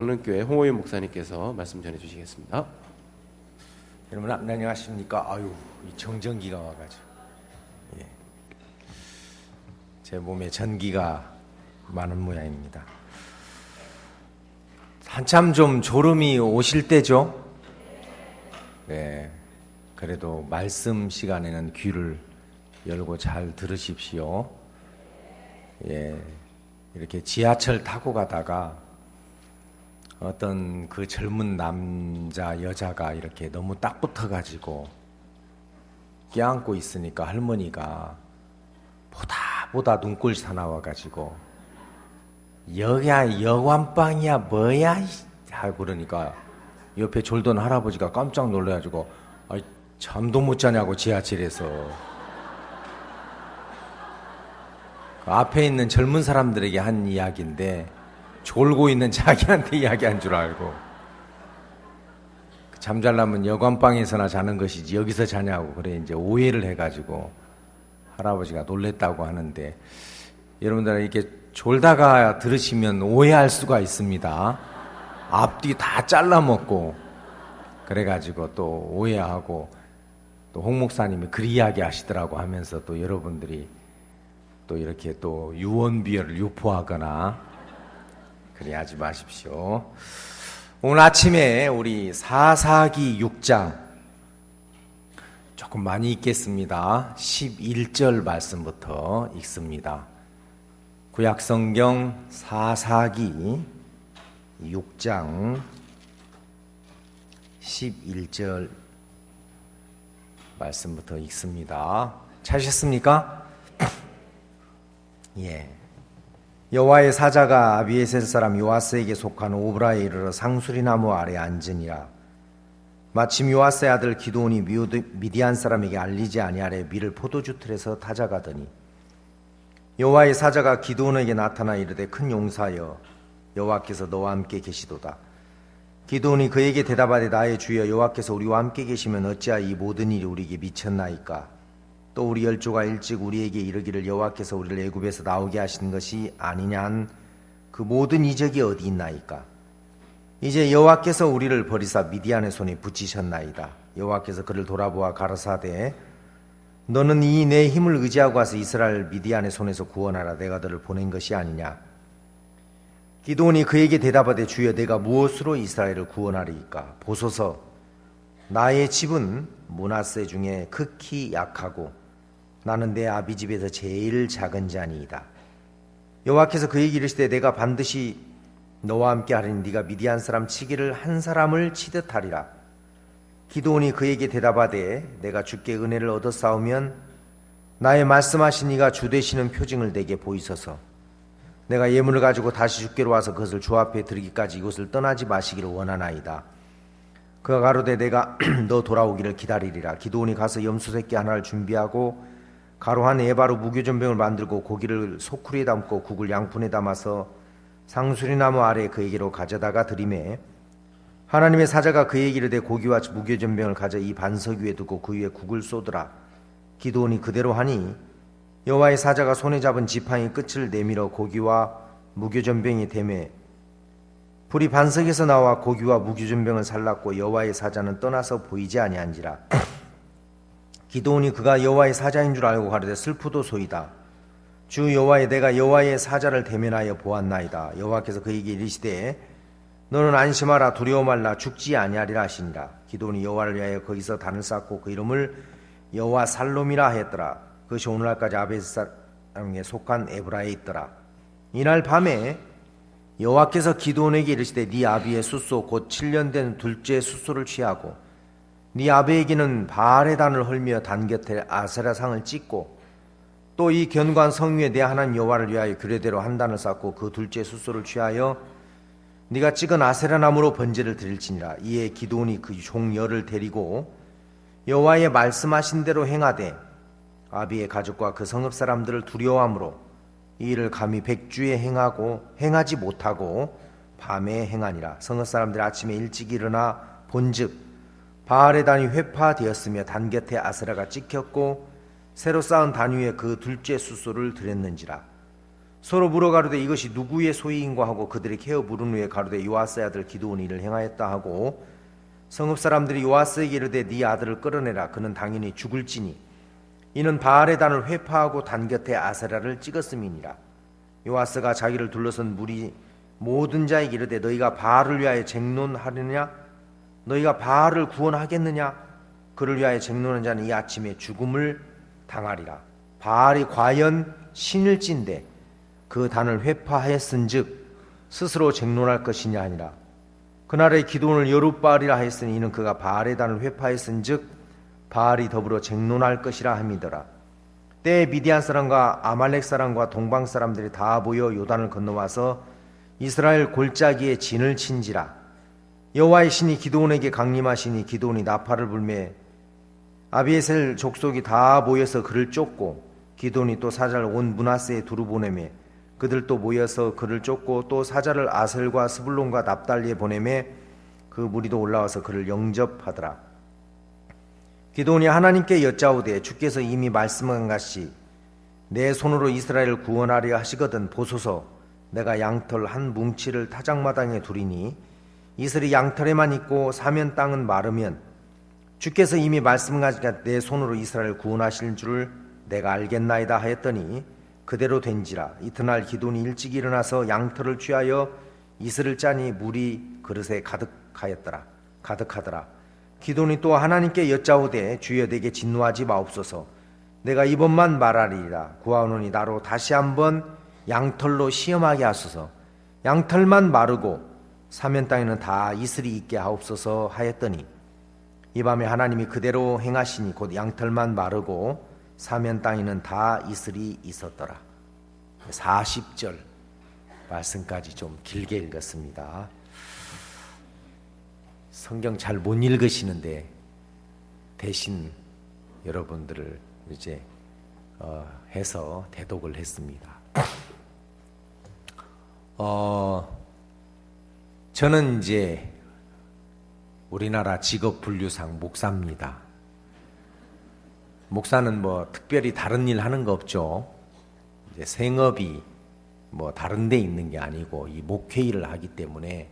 강릉교회 홍호윤 목사님께서 말씀 전해 주시겠습니다. 여러분 안녕하십니까? 이 정전기가 와가지고 제 몸에 전기가 많은 모양입니다. 한참 좀 졸음이 오실 때죠. 네, 그래도 말씀 시간에는 귀를 열고 잘 들으십시오. 이렇게 지하철 타고 가다가 어떤 그 젊은 남자 여자가 이렇게 너무 딱 붙어가지고 껴안고 있으니까 할머니가 보다 눈꼴 사나워가지고 여기야 여관방이야 뭐야 하고 그러니까 옆에 졸던 할아버지가 깜짝 놀라가지고 잠도 못 자냐고 지하철에서 그 앞에 있는 젊은 사람들에게 한 이야기인데 졸고 있는 자기한테 이야기한 줄 알고 잠잘라면 여관방에서나 자는 것이지 여기서 자냐고 그래 이제 오해를 해가지고 할아버지가 놀랬다고 하는데 여러분들 이렇게 졸다가 들으시면 오해할 수가 있습니다. 앞뒤 다 잘라먹고 그래가지고 또 오해하고 또 홍 목사님이 그 이야기 하시더라고 하면서 또 여러분들이 또 이렇게 또 유언비어를 유포하거나 그래 하지 마십시오. 오늘 아침에 우리 사사기 6장 조금 많이 읽겠습니다. 11절 말씀부터 읽습니다. 구약성경 사사기 6장 11절 말씀부터 읽습니다. 찾으셨습니까? 예. 여호와의 사자가 아비에셀 사람 요아스에게 속한 오브라에 이르러 상수리 나무 아래 앉으니라. 마침 요아스의 아들 기드온이 미디안 사람에게 알리지 아니하래 밀을 포도주 틀에서 타작하더니 여호와의 사자가 기드온에게 나타나 이르되 큰 용사여 여호와께서 너와 함께 계시도다. 기드온이 그에게 대답하되 나의 주여 여호와께서 우리와 함께 계시면 어찌하여 이 모든 일이 우리에게 미쳤나이까. 또 우리 열조가 일찍 우리에게 이르기를 여호와께서 우리를 애굽에서 나오게 하신 것이 아니냐 한 그 모든 이적이 어디 있나이까. 이제 여호와께서 우리를 버리사 미디안의 손에 붙이셨나이다. 여호와께서 그를 돌아보아 가라사대 너는 이 내 힘을 의지하고 와서 이스라엘 미디안의 손에서 구원하라. 내가 너를 보낸 것이 아니냐. 기드온이 그에게 대답하되 주여 내가 무엇으로 이스라엘을 구원하리이까. 보소서 나의 집은 므낫세 중에 극히 약하고 나는 내 아비 집에서 제일 작은 자니이다. 여호와께서 그에게 이르시되 내가 반드시 너와 함께 하리니 네가 미디안 사람 치기를 한 사람을 치듯 하리라. 기드온이 그에게 대답하되 내가 주께 은혜를 얻어 싸우면 나의 말씀하신 이가 주 되시는 표징을 내게 보이소서. 내가 예물을 가지고 다시 주께로 와서 그것을 주 앞에 드리기까지 이곳을 떠나지 마시기를 원하나이다. 그가 가로되 내가 너 돌아오기를 기다리리라. 기드온이 가서 염소 새끼 하나를 준비하고 가루 한 에바로 무교전병을 만들고 고기를 소쿠리에 담고 국을 양푼에 담아서 상수리나무 아래 그에게로 가져다가 드리매 하나님의 사자가 그에게 이르되 고기와 무교전병을 가져 이 반석 위에 두고 그 위에 국을 쏟으라. 기드온이 그대로 하니 여호와의 사자가 손에 잡은 지팡이 끝을 내밀어 고기와 무교전병이 되매 불이 반석에서 나와 고기와 무교전병을 살랐고 여호와의 사자는 떠나서 보이지 아니한지라. 기드온이 그가 여호와의 사자인 줄 알고 가로되 슬프도소이다. 주 여호와의 내가 여호와의 사자를 대면하여 보았나이다. 여호와께서 그에게 이르시되 너는 안심하라 두려워 말라 죽지 아니하리라 하시니라. 기드온이 여호와를 위하여 거기서 단을 쌓고 그 이름을 여호와 살롬이라 했더라. 그것이 오늘날까지 아베스 사람에게 속한 에브라에 있더라. 이날 밤에 여호와께서 기드온에게 이르시되 네 아비의 숫소 곧 7년 된 둘째 숫소를 취하고 네 아비에게는 바알의 단을 헐며 단 곁에 아세라 상을 찍고 또 이 견고한 성 위에 내 하나님 여호와를 위하여 규례대로 한 단을 쌓고 그 둘째 숫소를 취하여 네가 찍은 아세라 나무로 번제를 드릴지니라. 이에 기드온이 그 종 열을 데리고 여호와의 말씀하신 대로 행하되 아비의 가족과 그 성읍 사람들을 두려워함으로 이 일을 감히 백주에 행하지 못하고 밤에 행하니라. 성읍 사람들이 아침에 일찍 일어나 본즉 바알의 단이 회파되었으며 단 곁에 아세라가 찍혔고 새로 쌓은 단 위에 그 둘째 숫소를 드렸는지라. 서로 물어 가로되 이것이 누구의 소유인고 하고 그들이 케어 부른 후에 가로되 요아스의 아들 기드온이 이를 행하였다 하고 성읍 사람들이 요아스에게 이르되 네 아들을 끌어내라 그는 당연히 죽을지니 이는 바알의 단을 회파하고 단 곁에 아세라를 찍었음이니라. 요아스가 자기를 둘러선 무리 모든 자에게 이르되 너희가 바알을 위하여 쟁론하느냐 너희가 바알을 구원하겠느냐 그를 위하여 쟁론한 자는 이 아침에 죽음을 당하리라. 바알이 과연 신일진데 그 단을 회파하였은즉 스스로 쟁론할 것이냐 하니라. 그날에 기드온을 여룻바알이라 하였으니 이는 그가 바알의 단을 회파하였은즉 바알이 더불어 쟁론할 것이라 함이더라. 때에 미디안 사람과 아말렉 사람과 동방 사람들이 다 모여 요단을 건너와서 이스라엘 골짜기에 진을 친지라. 여호와의 신이 기드온에게 강림하시니 기드온이 나팔을 불매 아비에셀 족속이 다 모여서 그를 쫓고 기드온이 또 사자를 온 므낫세에 두루 보내매 그들 또 모여서 그를 쫓고 또 사자를 아셀과 스불론과 납달리에 보내매 그 무리도 올라와서 그를 영접하더라. 기드온이 하나님께 여짜오되 주께서 이미 말씀한 같이 내 손으로 이스라엘을 구원하려 하시거든 보소서. 내가 양털 한 뭉치를 타작마당에 두리니 이슬이 양털에만 있고 사면 땅은 마르면 주께서 이미 말씀한 같이 내 손으로 이스라엘을 구원하실 줄을 내가 알겠나이다 하였더니 그대로 된지라. 이튿날 기드온이 일찍 일어나서 양털을 취하여 이슬을 짜니 물이 그릇에 가득하더라. 기드온이 또 하나님께 여짜오되 주여 내게 진노하지 마옵소서. 내가 이번만 말하리라. 구하노니 나로 다시 한번 양털로 시험하게 하소서. 양털만 마르고 사면 땅에는 다 이슬이 있게 하옵소서 하였더니 이 밤에 하나님이 그대로 행하시니 곧 양털만 마르고 사면 땅에는 다 이슬이 있었더라. 40절 말씀까지 좀 길게 읽었습니다. 성경 잘 못 읽으시는데 대신 여러분들을 이제 해서 대독을 했습니다. 저는 이제 우리나라 직업 분류상 목사입니다. 목사는 뭐 특별히 다른 일 하는 거 없죠. 이제 생업이 뭐 다른 데 있는 게 아니고 이 목회 일을 하기 때문에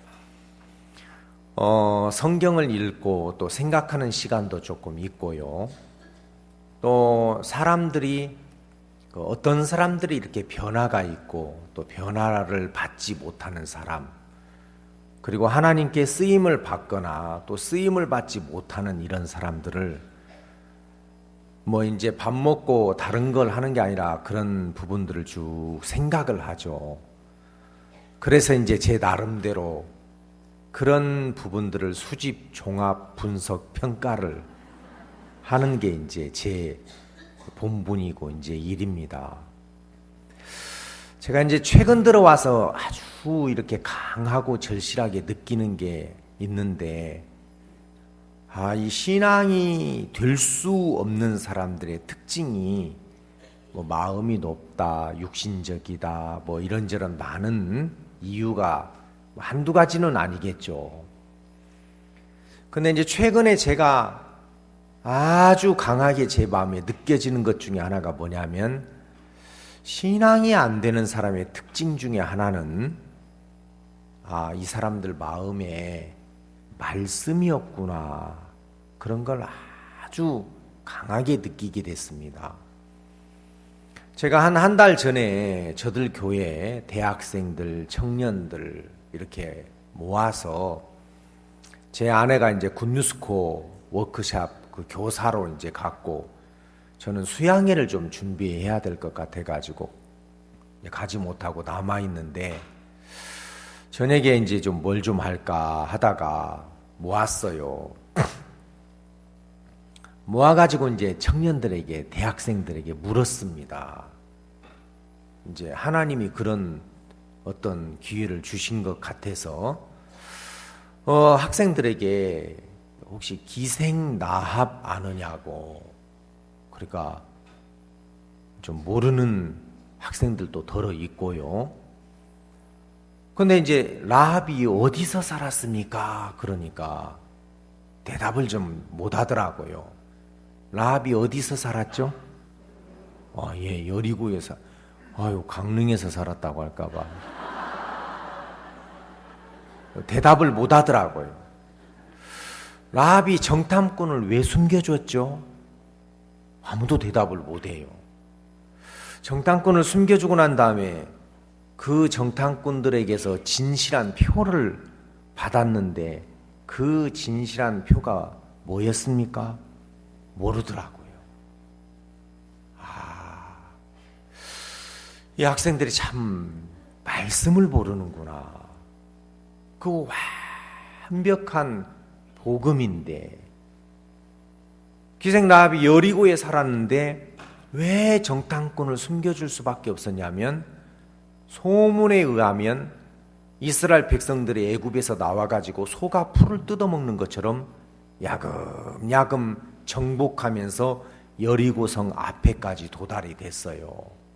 성경을 읽고 또 생각하는 시간도 조금 있고요. 또 사람들이 어떤 사람들이 이렇게 변화가 있고 또 변화를 받지 못하는 사람, 그리고 하나님께 쓰임을 받거나 또 쓰임을 받지 못하는 이런 사람들을 뭐 이제 밥 먹고 다른 걸 하는 게 아니라 그런 부분들을 쭉 생각을 하죠. 그래서 이제 제 나름대로 그런 부분들을 수집, 종합, 분석, 평가를 하는 게 이제 제 본분이고 이제 일입니다. 제가 이제 최근 들어와서 아주 이렇게 강하고 절실하게 느끼는 게 있는데, 이 신앙이 될 수 없는 사람들의 특징이 뭐 마음이 높다, 육신적이다, 뭐 이런저런 많은 이유가 한두 가지는 아니겠죠. 근데 이제 최근에 제가 아주 강하게 제 마음에 느껴지는 것 중에 하나가 뭐냐면, 신앙이 안 되는 사람의 특징 중에 하나는 이 사람들 마음에 말씀이 없구나, 그런 걸 아주 강하게 느끼게 됐습니다. 제가 한 달 전에 저들 교회 대학생들, 청년들 이렇게 모아서 제 아내가 이제 굿뉴스코 워크샵 그 교사로 이제 갔고, 저는 수양회를 좀 준비해야 될 것 같아가지고 가지 못하고 남아있는데, 저녁에 이제 좀 뭘 좀 할까 하다가 모았어요. 모아가지고 이제 청년들에게, 대학생들에게 물었습니다. 이제 하나님이 그런 어떤 기회를 주신 것 같아서 학생들에게 혹시 기생나합 아느냐고. 그러니까 좀 모르는 학생들도 덜어 있고요. 근데 이제 라합이 어디서 살았습니까? 그러니까 대답을 좀 못 하더라고요. 라합이 어디서 살았죠? 예, 여리고에서. 아유, 강릉에서 살았다고 할까봐. 대답을 못 하더라고요. 라합이 정탐꾼을 왜 숨겨줬죠? 아무도 대답을 못 해요. 정탐꾼을 숨겨주고 난 다음에 그 정탐꾼들에게서 진실한 표를 받았는데 그 진실한 표가 뭐였습니까? 모르더라고요. 이 학생들이 참 말씀을 모르는구나. 그 완벽한 복음인데 기생 라합이 여리고에 살았는데 왜 정탐꾼을 숨겨줄 수밖에 없었냐면 소문에 의하면 이스라엘 백성들이 애굽에서 나와가지고 소가 풀을 뜯어먹는 것처럼 야금야금 정복하면서 여리고성 앞에까지 도달이 됐어요.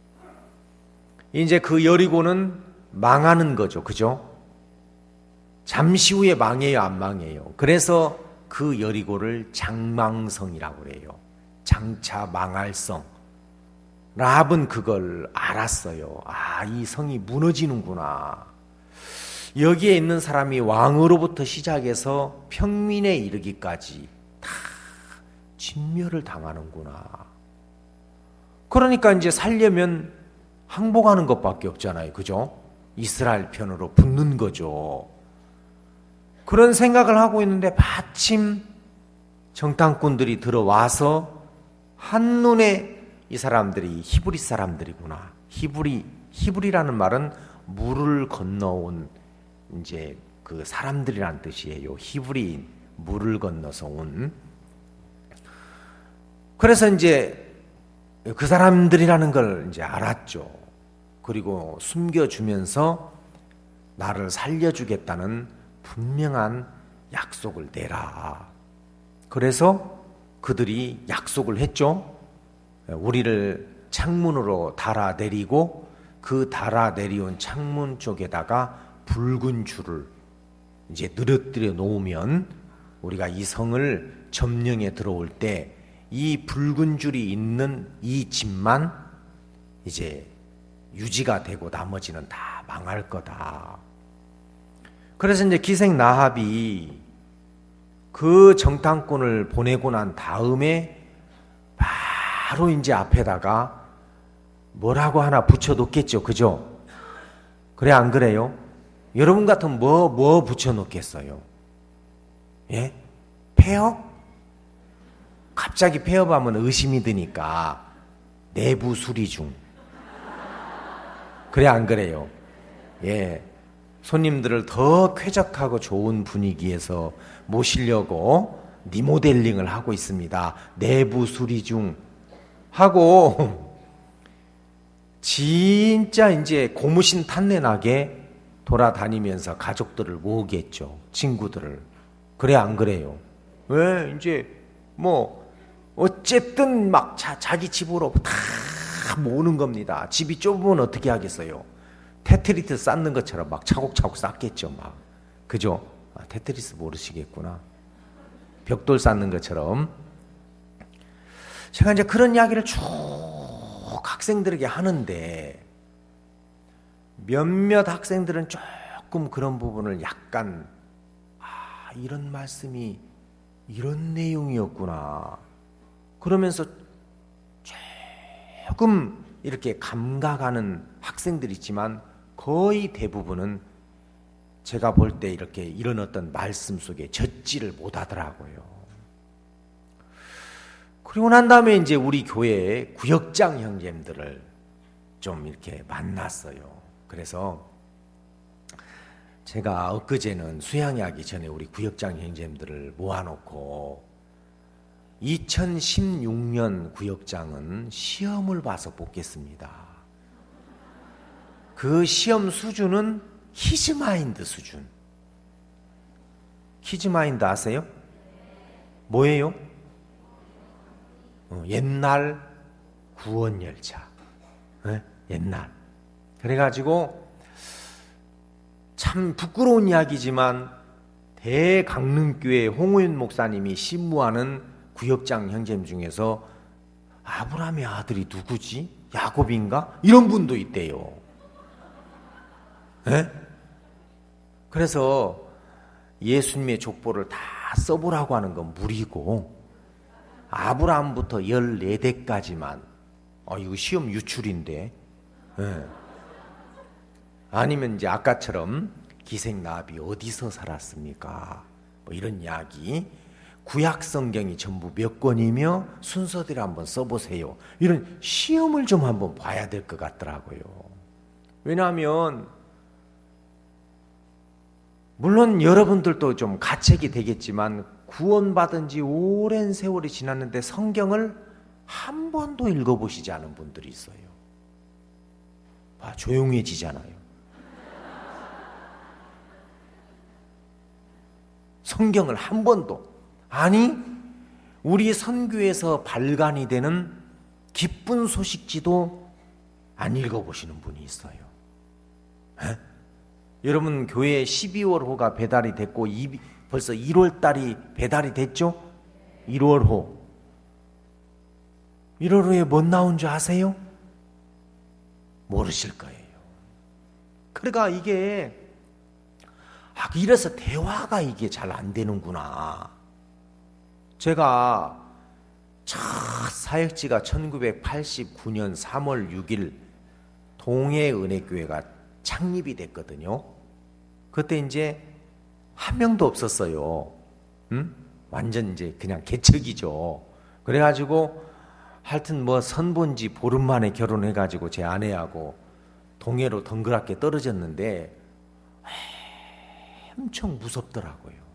이제 그 여리고는 망하는 거죠. 그죠? 잠시 후에 망해요, 안 망해요? 그래서 그 여리고를 장망성이라고 그래요. 장차 망할 성. 라합은 그걸 알았어요. 이 성이 무너지는구나. 여기에 있는 사람이 왕으로부터 시작해서 평민에 이르기까지 다 진멸을 당하는구나. 그러니까 이제 살려면 항복하는 것밖에 없잖아요. 그죠? 이스라엘 편으로 붙는 거죠. 그런 생각을 하고 있는데 마침 정탐꾼들이 들어와서 한눈에 이 사람들이 히브리 사람들이구나. 히브리라는 말은 물을 건너온 이제 그 사람들이란 뜻이에요. 히브리인, 물을 건너서 온. 그래서 이제 그 사람들이라는 걸 이제 알았죠. 그리고 숨겨주면서 나를 살려주겠다는 분명한 약속을 내라. 그래서 그들이 약속을 했죠. 우리를 창문으로 달아내리고 그 달아내리온 창문 쪽에다가 붉은 줄을 이제 늘어뜨려 놓으면 우리가 이 성을 점령해 들어올 때 이 붉은 줄이 있는 이 집만 이제 유지가 되고 나머지는 다 망할 거다. 그래서 이제 기생 라합이 그 정탐꾼을 보내고 난 다음에 바로 이제 앞에다가 뭐라고 하나 붙여 놓겠죠. 그죠? 그래, 안 그래요? 여러분 같으면 뭐 붙여 놓겠어요? 예? 폐업? 갑자기 폐업하면 의심이 드니까 내부 수리 중. 그래, 안 그래요? 예. 손님들을 더 쾌적하고 좋은 분위기에서 모시려고 리모델링을 하고 있습니다. 내부 수리 중 하고 진짜 이제 고무신 탄내 나게 돌아다니면서 가족들을 모으겠죠. 친구들을. 그래, 안 그래요? 왜 이제 뭐 어쨌든 막 자기 집으로 다 모으는 겁니다. 집이 좁으면 어떻게 하겠어요? 테트리스 쌓는 것처럼 막 차곡차곡 쌓겠죠. 막. 그죠? 테트리스 모르시겠구나. 벽돌 쌓는 것처럼. 제가 이제 그런 이야기를 쭉 학생들에게 하는데 몇몇 학생들은 조금 그런 부분을 약간 이런 말씀이 이런 내용이었구나. 그러면서 조금 이렇게 감각하는 학생들이 있지만 거의 대부분은 제가 볼 때 이렇게 이런 어떤 말씀 속에 젖지를 못하더라고요. 그리고 난 다음에 이제 우리 교회의 구역장 형제님들을 좀 이렇게 만났어요. 그래서 제가 엊그제는 수양하기 전에 우리 구역장 형제님들을 모아놓고 2016년 구역장은 시험을 봐서 뽑겠습니다. 그 시험 수준은 키즈마인드 수준. 키즈마인드 아세요? 뭐예요? 옛날 구원열차. 네? 옛날. 그래가지고 참 부끄러운 이야기지만 대강릉교회 홍우윤 목사님이 신무하는 구역장 형제님 중에서 아브라함의 아들이 누구지? 야곱인가? 이런 분도 있대요. 에? 그래서 예수님의 족보를 다 써보라고 하는 건 무리고 아브라함부터 14대까지만 이거 시험 유출인데 아니면 이제 아까처럼 기생나합이 어디서 살았습니까? 뭐 이런 이야기 구약 성경이 전부 몇 권이며 순서대로 한번 써보세요. 이런 시험을 좀 한번 봐야 될 것 같더라고요. 왜냐하면 물론 여러분들도 좀 가책이 되겠지만 구원받은 지 오랜 세월이 지났는데 성경을 한 번도 읽어보시지 않은 분들이 있어요. 조용해지잖아요. 성경을 한 번도. 아니, 우리 선교에서 발간이 되는 기쁜 소식지도 안 읽어보시는 분이 있어요. 에? 여러분 교회에 12월호가 배달이 됐고 벌써 1월달이 배달이 됐죠? 1월호. 1월호에 뭐 나온 줄 아세요? 모르실 거예요. 그러니까 이게 이래서 대화가 이게 잘 안 되는구나. 제가 첫 사역지가 1989년 3월 6일 동해은혜교회가 창립이 됐거든요. 그때 이제 한 명도 없었어요. 완전 이제 그냥 개척이죠. 그래가지고 하여튼 뭐 선본지 보름 만에 결혼해가지고 제 아내하고 동해로 덩그랗게 떨어졌는데 엄청 무섭더라고요.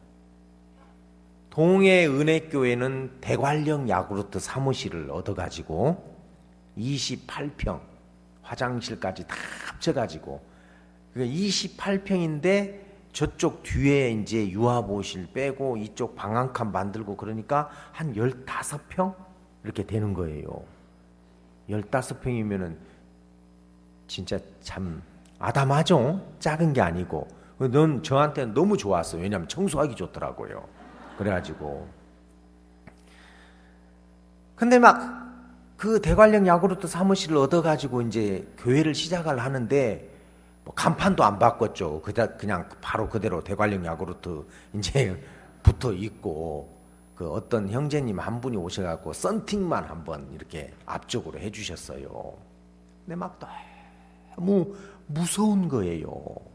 동해은혜교회는 대관령 야구르트 사무실을 얻어가지고 28평 화장실까지 다 합쳐가지고 28평인데 저쪽 뒤에 이제 유아보실 빼고 이쪽 방 한 칸 만들고 그러니까 한 15평 이렇게 되는 거예요. 15평이면은 진짜 참 아담하죠? 작은 게 아니고. 넌 저한테는 너무 좋았어요. 왜냐하면 청소하기 좋더라고요. 그래가지고. 근데 막 그 대관령 야구르트 사무실을 얻어가지고 이제 교회를 시작을 하는데 뭐 간판도 안 바꿨죠. 그냥 바로 그대로 대관령 야구르트 이제 붙어 있고 그 어떤 형제님 한 분이 오셔갖고 썬팅만 한번 이렇게 앞쪽으로 해주셨어요. 근데 막 너무 무서운 거예요.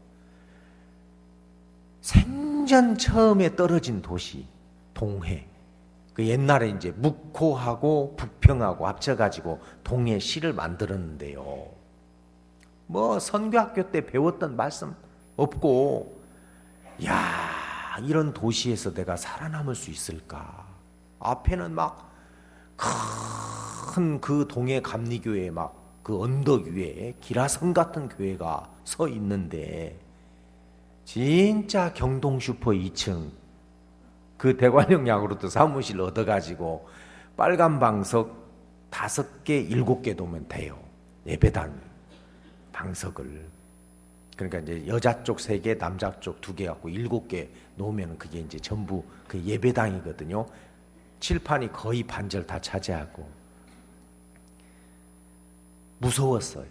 생전 처음에 떨어진 도시 동해. 그 옛날에 이제 묵호하고 북평하고 합쳐가지고 동해시를 만들었는데요. 뭐 선교학교 때 배웠던 말씀 없고, 야 이런 도시에서 내가 살아남을 수 있을까? 앞에는 막 큰 그 동해 감리교회 막 그 언덕 위에 기라성 같은 교회가 서 있는데 진짜 경동 슈퍼 2층 그 대관령 야구르트 사무실 얻어가지고 빨간 방석 5개, 7개 놓으면 돼요. 예배당 방석을. 그러니까 이제 여자 쪽 3개, 남자 쪽 2개 갖고 7개 놓으면 그게 이제 전부 그 예배당이거든요. 칠판이 거의 반절 다 차지하고. 무서웠어요.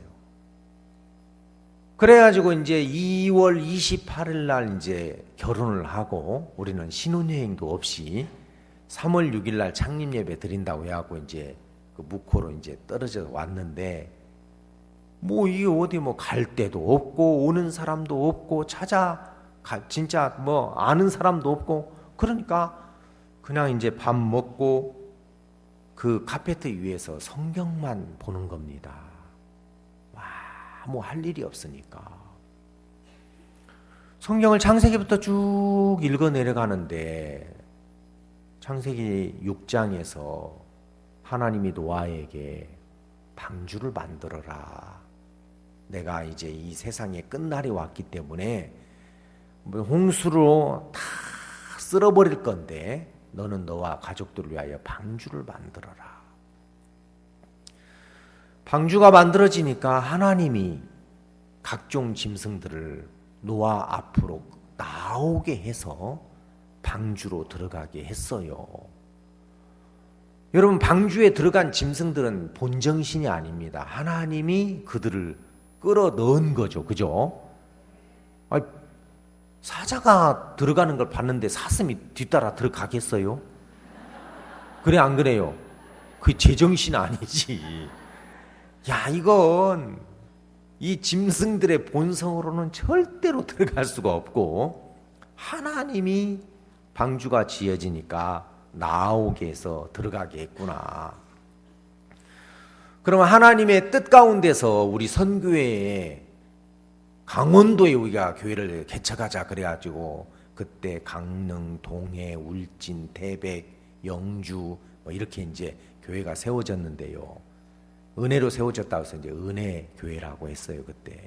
그래가지고 이제 2월 28일 날 이제 결혼을 하고 우리는 신혼여행도 없이 3월 6일 날 창립 예배 드린다고 해갖고 이제 그 묵호로 이제 떨어져 왔는데 뭐 이게 어디 뭐 갈 데도 없고 오는 사람도 없고 진짜 뭐 아는 사람도 없고 그러니까 그냥 이제 밥 먹고 그 카페트 위에서 성경만 보는 겁니다. 뭐 할 일이 없으니까. 성경을 창세기부터 쭉 읽어 내려가는데 창세기 6장에서 하나님이 노아에게 방주를 만들어라. 내가 이제 이 세상에 끝날이 왔기 때문에 홍수로 다 쓸어버릴 건데 너는 너와 가족들을 위하여 방주를 만들어라. 방주가 만들어지니까 하나님이 각종 짐승들을 노아 앞으로 나오게 해서 방주로 들어가게 했어요. 여러분, 방주에 들어간 짐승들은 본정신이 아닙니다. 하나님이 그들을 끌어 넣은 거죠. 그죠? 아니, 사자가 들어가는 걸 봤는데 사슴이 뒤따라 들어가겠어요? 그래, 안 그래요? 그 제정신 아니지. 야, 이건 이 짐승들의 본성으로는 절대로 들어갈 수가 없고, 하나님이 방주가 지어지니까 나오게 해서 들어가게 했구나. 그러면 하나님의 뜻 가운데서 우리 선교회에, 강원도에 우리가 교회를 개척하자 그래가지고 그때 강릉, 동해, 울진, 태백, 영주 뭐 이렇게 이제 교회가 세워졌는데요. 은혜로 세워졌다고 해서 이제 은혜 교회라고 했어요. 그때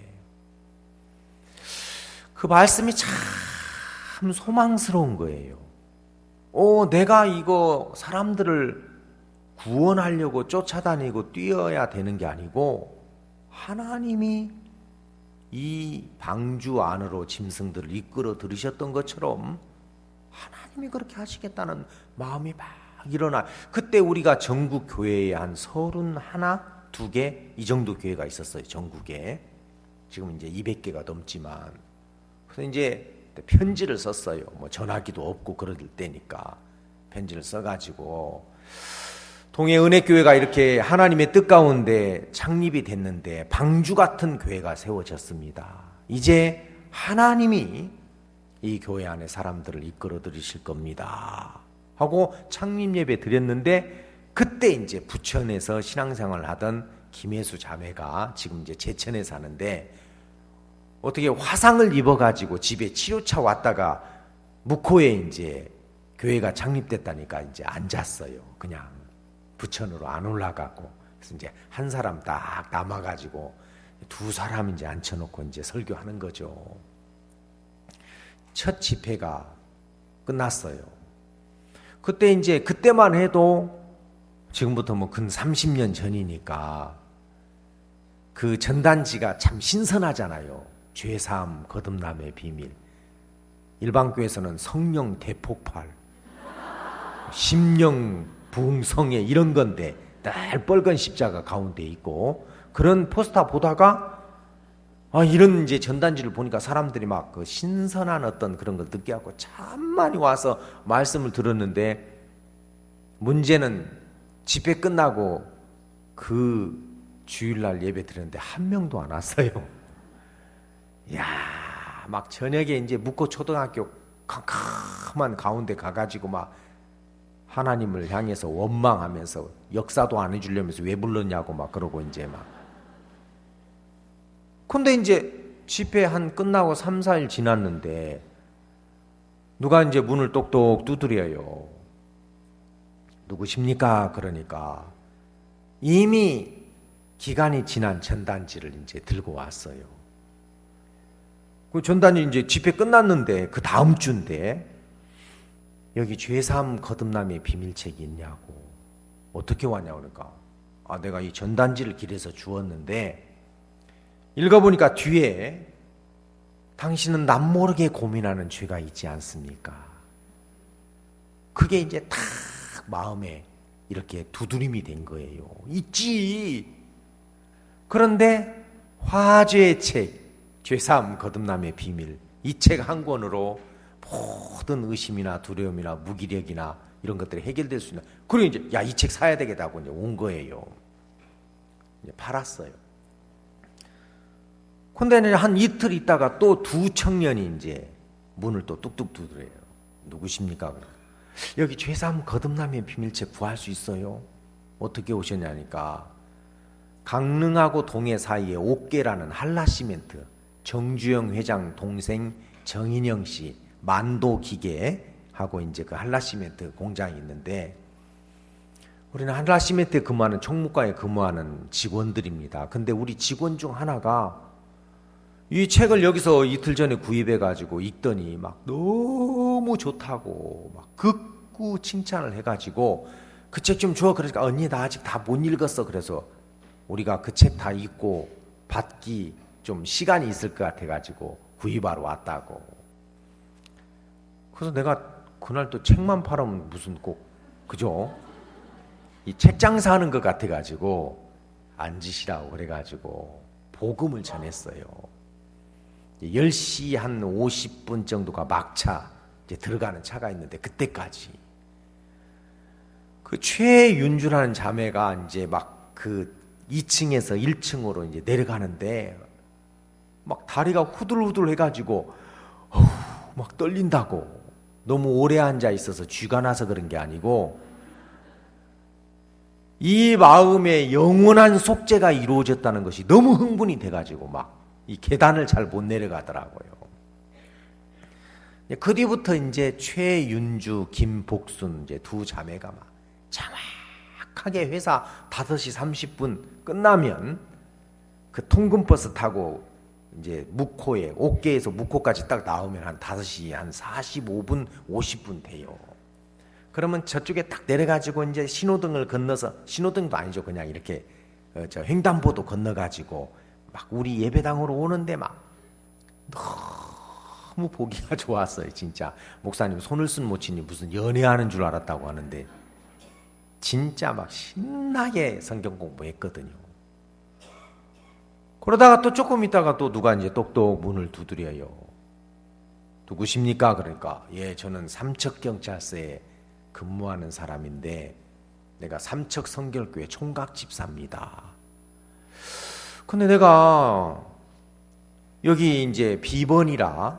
그 말씀이 참 소망스러운 거예요. 내가 이거 사람들을 구원하려고 쫓아다니고 뛰어야 되는 게 아니고 하나님이 이 방주 안으로 짐승들을 이끌어 들으셨던 것처럼 하나님이 그렇게 하시겠다는 마음이 막 일어나. 그때 우리가 전국 교회에 한 31, 2개 이 정도 교회가 있었어요. 전국에. 지금 이제 200개가 넘지만. 그래서 이제 편지를 썼어요. 뭐 전화기도 없고 그럴 때니까 편지를 써가지고 동해 은혜교회가 이렇게 하나님의 뜻 가운데 창립이 됐는데 방주 같은 교회가 세워졌습니다. 이제 하나님이 이 교회 안에 사람들을 이끌어 들이실 겁니다 하고 창립 예배 드렸는데, 그때 이제 부천에서 신앙생활을 하던 김혜수 자매가 지금 이제 제천에 사는데 어떻게 화상을 입어가지고 집에 치료차 왔다가 묵호에 이제 교회가 창립됐다니까 이제 앉았어요. 그냥 부천으로 안 올라가고. 그래서 이제 한 사람 딱 남아가지고 두 사람 이제 앉혀놓고 이제 설교하는 거죠. 첫 집회가 끝났어요. 그때 이제 그때만 해도 지금부터 뭐 근 30년 전이니까 그 전단지가 참 신선하잖아요. 죄사함 거듭남의 비밀. 일반교회에서는 성령 대폭발, 심령 부흥성회 이런 건데 늘 빨간 십자가 가운데 있고, 그런 포스터 보다가 이런 이제 전단지를 보니까 사람들이 막 그 신선한 어떤 그런 걸 느끼고 참 많이 와서 말씀을 들었는데, 문제는 집회 끝나고 그 주일날 예배 드렸는데 한 명도 안 왔어요. 야, 막 저녁에 이제 묵호 초등학교 캄캄한 가운데 가가지고 막 하나님을 향해서 원망하면서 역사도 안 해주려면서 왜 불렀냐고 막 그러고 이제 막. 근데 이제 집회 한 끝나고 3, 4일 지났는데 누가 이제 문을 똑똑 두드려요. 누구십니까? 그러니까 이미 기간이 지난 전단지를 이제 들고 왔어요. 그 전단지 이제 집회 끝났는데 그 다음 주인데 여기 죄사함 거듭남의 비밀책이 있냐고. 어떻게 왔냐고 그러니까 내가 이 전단지를 길에서 주었는데 읽어보니까 뒤에 당신은 남모르게 고민하는 죄가 있지 않습니까? 그게 이제 탁 마음에 이렇게 두드림이 된 거예요. 있지. 그런데 화죄의 책, 죄사함 거듭남의 비밀, 이 책 한 권으로 모든 의심이나 두려움이나 무기력이나 이런 것들이 해결될 수 있는. 그리고 이제 이 책 사야 되겠다고 이제 온 거예요. 이제 팔았어요. 근데 한 이틀 있다가 또 두 청년이 이제 문을 또 뚝뚝 두드려요. 누구십니까? 여기 죄사함 거듭남의 비밀책 구할 수 있어요? 어떻게 오셨냐니까 강릉하고 동해 사이에 옥계라는 한라시멘트, 정주영 회장 동생 정인영 씨 만도기계하고 이제 그 한라시멘트 공장이 있는데, 우리는 한라시멘트에 근무하는 총무과에 근무하는 직원들입니다. 근데 우리 직원 중 하나가 이 책을 여기서 이틀 전에 구입해가지고 읽더니 막 너무 좋다고 막 극구 칭찬을 해가지고 그 책 좀 줘. 그러니까 언니 나 아직 다 못 읽었어. 그래서 우리가 그 책 다 읽고 받기 좀 시간이 있을 것 같아가지고 구입하러 왔다고. 그래서 내가 그날 또 책만 팔으면 무슨 꼭 그죠? 이 책 장사하는 것 같아가지고 앉으시라고 그래가지고 복음을 전했어요. 10시 한 50분 정도가 막차 이제 들어가는 차가 있는데 그때까지 그 최윤주라는 자매가 이제 막 그 2층에서 1층으로 이제 내려가는데 막 다리가 후들후들 해가지고 막 떨린다고. 너무 오래 앉아 있어서 쥐가 나서 그런 게 아니고 이 마음에 영원한 속죄가 이루어졌다는 것이 너무 흥분이 돼가지고 막 이 계단을 잘 못 내려가더라고요. 그 뒤부터 이제 최윤주, 김복순 이제 두 자매가 막 정확하게 회사 5시 30분 끝나면 그 통근버스 타고 이제 묵호에 옥계에서 묵호까지 딱 나오면 한 5시 한 45분 50분 돼요. 그러면 저쪽에 딱 내려가지고 이제 신호등을 건너서 신호등도 아니죠. 그냥 이렇게 저 횡단보도 건너가지고 막 우리 예배당으로 오는데 막 너무 보기가 좋았어요. 진짜 목사님 손을 쓴 모친이 무슨 연애하는 줄 알았다고 하는데 진짜 막 신나게 성경 공부했거든요. 그러다가 또 조금 있다가 또 누가 이제 똑똑 문을 두드려요. 누구십니까? 그러니까 예, 저는 삼척경찰서에 근무하는 사람인데 내가 삼척 성결교회 총각 집사입니다. 근데 내가 여기 이제 비번이라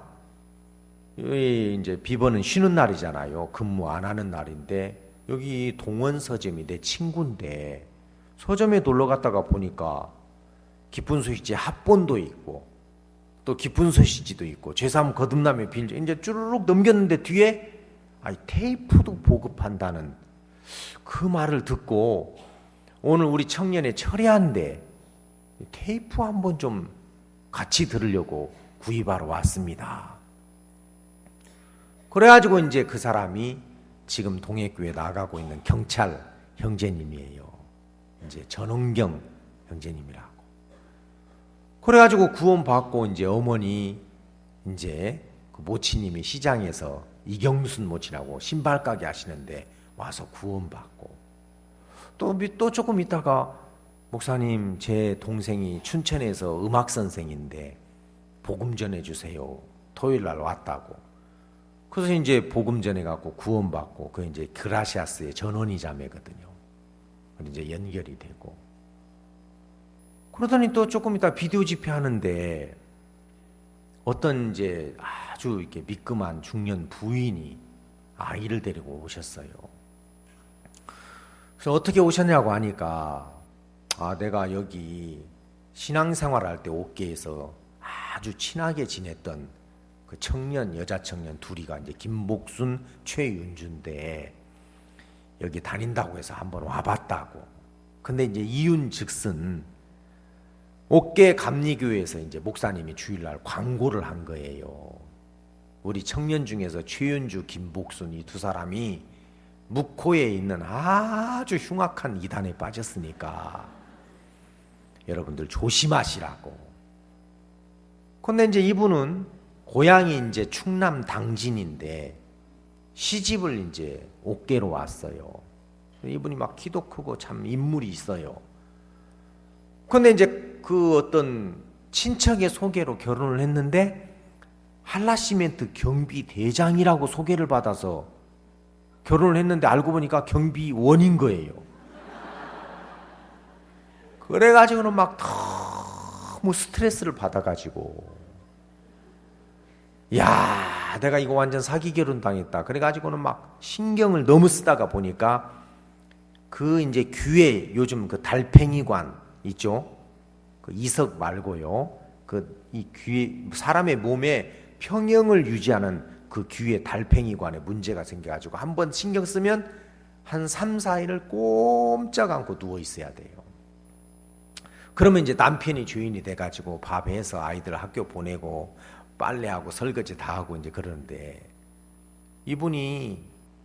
이제 비번은 쉬는 날이잖아요. 근무 안 하는 날인데 여기 동원 서점이 내 친구인데 서점에 놀러 갔다가 보니까 기쁜 소식지 합본도 있고 또 기쁜 소식지도 있고 죄사함 거듭남의 빌 이제 쭈르륵 넘겼는데 뒤에 테이프도 보급한다는 그 말을 듣고 오늘 우리 청년회 철회한데 테이프 한번 좀 같이 들으려고 구입하러 왔습니다. 그래가지고 이제 그 사람이 지금 동해교회 나가고 있는 경찰 형제님이에요. 이제 전원경 형제님이라고. 그래가지고 구원받고 이제 어머니 이제 그 모치님이 시장에서 이경순 모치라고 신발 가게 하시는데 와서 구원받고 또 조금 있다가 목사님 제 동생이 춘천에서 음악 선생인데 복음 전해주세요. 토요일 날 왔다고. 그래서 이제 복음 전해갖고 구원받고 그 이제 그라시아스의 전원이 자매거든요. 이제 연결이 되고 그러더니 또 조금 있다 비디오 집회 하는데 어떤 이제 아주 이렇게 믿음한 중년 부인이 아이를 데리고 오셨어요. 그래서 어떻게 오셨냐고 하니까 내가 여기 신앙생활 할 때 옥계에서 아주 친하게 지냈던 그 청년 여자 청년 둘이가 이제 김복순 최윤주인데 여기 다닌다고 해서 한번 와봤다고. 근데 이제 이윤즉슨 옥계 감리교회에서 이제 목사님이 주일날 광고를 한 거예요. 우리 청년 중에서 최윤주, 김복순 이 두 사람이 묵호에 있는 아주 흉악한 이단에 빠졌으니까 여러분들 조심하시라고. 근데 이제 이분은 고향이 이제 충남 당진인데 시집을 이제 옥계로 왔어요. 이분이 막 키도 크고 참 인물이 있어요. 근데 이제 그 어떤 친척의 소개로 결혼을 했는데 한라시멘트 경비대장이라고 소개를 받아서 결혼을 했는데 알고 보니까 경비원인 거예요. 그래가지고는 막 너무 스트레스를 받아가지고 야 내가 이거 완전 사기 결혼 당했다. 그래가지고는 막 신경을 너무 쓰다가 보니까 그 이제 귀에 요즘 그 달팽이관 있죠? 그 이석 말고요. 그 이 귀에 사람의 몸에 평형을 유지하는 그 귀에 달팽이관에 문제가 생겨가지고 한번 신경 쓰면 한 3, 4일을 꼼짝 않고 누워 있어야 돼요. 그러면 이제 남편이 주인이 돼가지고 밥해서 아이들 학교 보내고 빨래하고 설거지 다 하고 이제 그러는데 이분이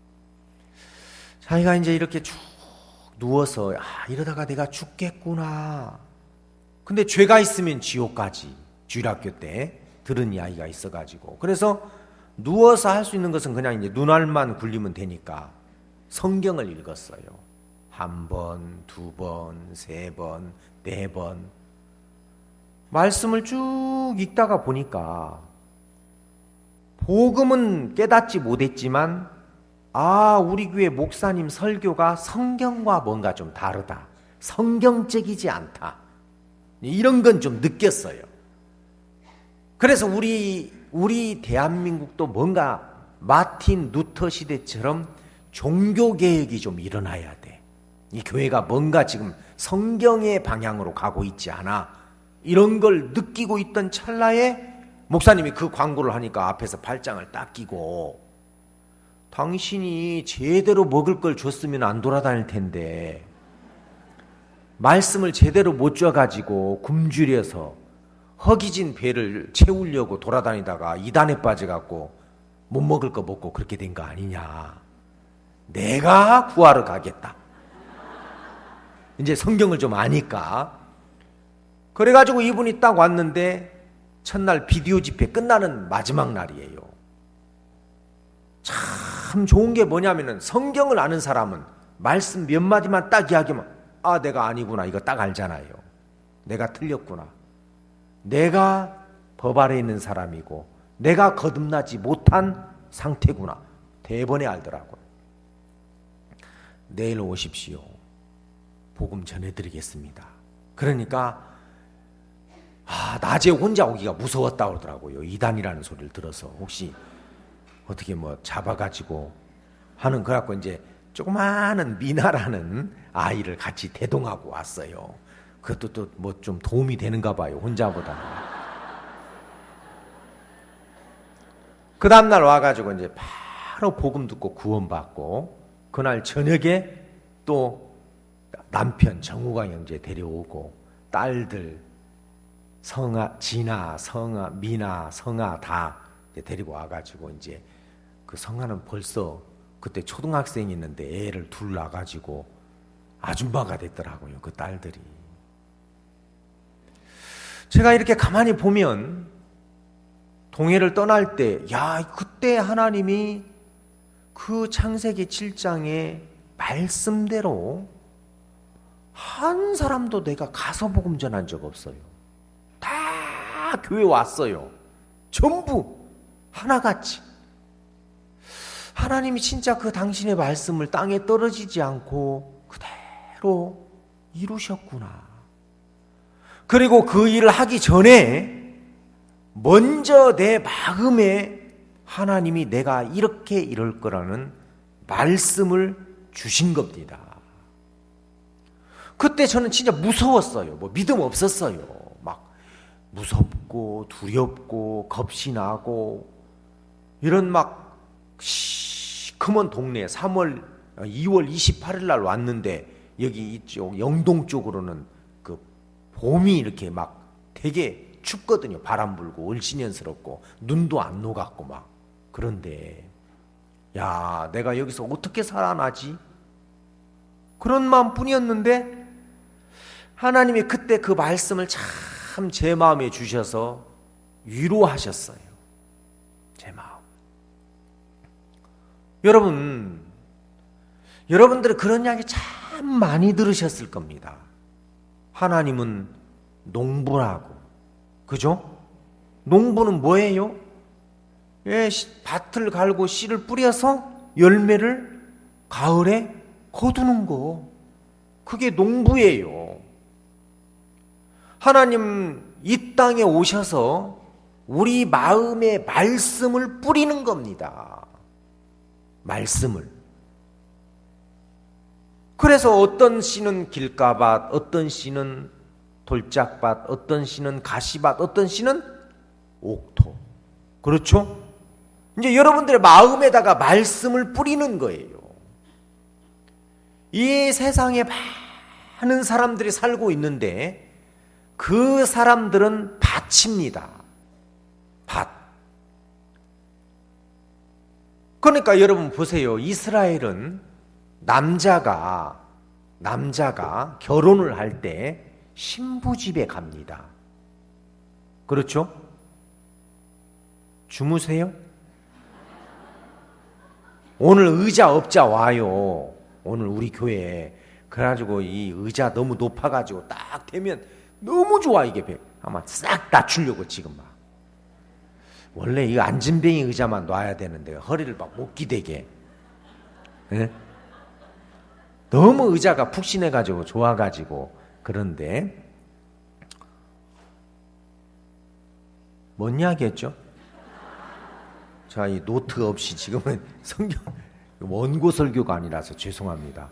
자기가 이제 이렇게 쭉 누워서 이러다가 내가 죽겠구나. 근데 죄가 있으면 지옥까지 주일학교 때 들은 이야기가 있어가지고 그래서 누워서 할 수 있는 것은 그냥 이제 눈알만 굴리면 되니까 성경을 읽었어요. 한 번, 두 번, 세 번, 네 번. 말씀을 쭉 읽다가 보니까 복음은 깨닫지 못했지만 우리 교회 목사님 설교가 성경과 뭔가 좀 다르다. 성경적이지 않다. 이런 건 좀 느꼈어요. 그래서 우리 대한민국도 뭔가 마틴 루터 시대처럼 종교개혁이 좀 일어나야 돼. 이 교회가 뭔가 지금 성경의 방향으로 가고 있지 않아. 이런 걸 느끼고 있던 찰나에 목사님이 그 광고를 하니까 앞에서 발장을 딱 끼고, 당신이 제대로 먹을 걸 줬으면 안 돌아다닐 텐데 말씀을 제대로 못 줘가지고 굶주려서 허기진 배를 채우려고 돌아다니다가 이단에 빠져갖고 못 먹을 거 먹고 그렇게 된 거 아니냐. 내가 구하러 가겠다. 이제 성경을 좀 아니까. 그래가지고 이분이 딱 왔는데 첫날 비디오 집회 끝나는 마지막 날이에요. 참 좋은 게 뭐냐면은 성경을 아는 사람은 말씀 몇 마디만 딱 이야기하면 내가 아니구나 이거 딱 알잖아요. 내가 틀렸구나. 내가 법 아래 있는 사람이고 내가 거듭나지 못한 상태구나. 대번에 알더라고요. 내일 오십시오. 복음 전해드리겠습니다. 그러니까 낮에 혼자 오기가 무서웠다 그러더라고요. 이단이라는 소리를 들어서 혹시 어떻게 잡아가지고 하는 거라고 이제 조그마한 미나라는 아이를 같이 대동하고 왔어요. 그것도 또 좀 도움이 되는가 봐요. 혼자보다. 그 다음날 와가지고 이제 바로 복음 듣고 구원받고 그날 저녁에 또 남편 정우가 형제 데려오고 딸들 진아, 성아, 미나, 성아 다 데리고 와가지고 이제 그 성아는 벌써 그때 초등학생이었는데 애를 둘 낳아가지고 아줌마가 됐더라고요. 그 딸들이. 제가 이렇게 가만히 보면 동해를 떠날 때 그때 하나님이 그 창세기 7장의 말씀대로 한 사람도 내가 가서 복음 전한 적 없어요. 다 교회 왔어요. 전부 하나같이. 하나님이 진짜 그 당신의 말씀을 땅에 떨어지지 않고 그대로 이루셨구나. 그리고 그 일을 하기 전에 먼저 내 마음에 하나님이 내가 이렇게 이럴 거라는 말씀을 주신 겁니다. 그때 저는 진짜 무서웠어요. 믿음 없었어요. 막 무섭고 두렵고 겁이 나고 이런 막 시커먼 동네 2월 28일 날 왔는데 여기 이쪽 영동 쪽으로는 그 봄이 이렇게 막 되게 춥거든요. 바람 불고 을씨년스럽고 눈도 안 녹았고 막. 그런데 내가 여기서 어떻게 살아나지? 그런 마음뿐이었는데 하나님이 그때 그 말씀을 참 제 마음에 주셔서 위로하셨어요. 제 마음. 여러분들은 그런 이야기 참 많이 들으셨을 겁니다. 하나님은 농부라고. 그죠? 농부는 뭐예요? 밭을 갈고 씨를 뿌려서 열매를 가을에 거두는 거. 그게 농부예요. 하나님 이 땅에 오셔서 우리 마음에 말씀을 뿌리는 겁니다. 말씀을. 그래서 어떤 씨는 길가밭, 어떤 씨는 돌짝밭, 어떤 씨는 가시밭, 어떤 씨는 옥토. 그렇죠? 이제 여러분들의 마음에다가 말씀을 뿌리는 거예요. 이 세상에 많은 사람들이 살고 있는데 그 사람들은 밭입니다. 밭. 그러니까 여러분 보세요. 이스라엘은 남자가 결혼을 할 때 신부집에 갑니다. 그렇죠? 주무세요? 오늘 의자 업자 와요. 오늘 우리 교회에 그래가지고 이 의자 너무 높아가지고 딱 대면 너무 좋아. 이게 아마 싹 낮추려고 지금 막. 원래 이 안진뱅이 의자만 놔야 되는데 허리를 막 못 기대게. 네? 너무 의자가 푹신해가지고 좋아가지고. 그런데 뭔 이야기했죠? 자, 이 노트 없이 지금은 성경 원고 설교가 아니라서 죄송합니다.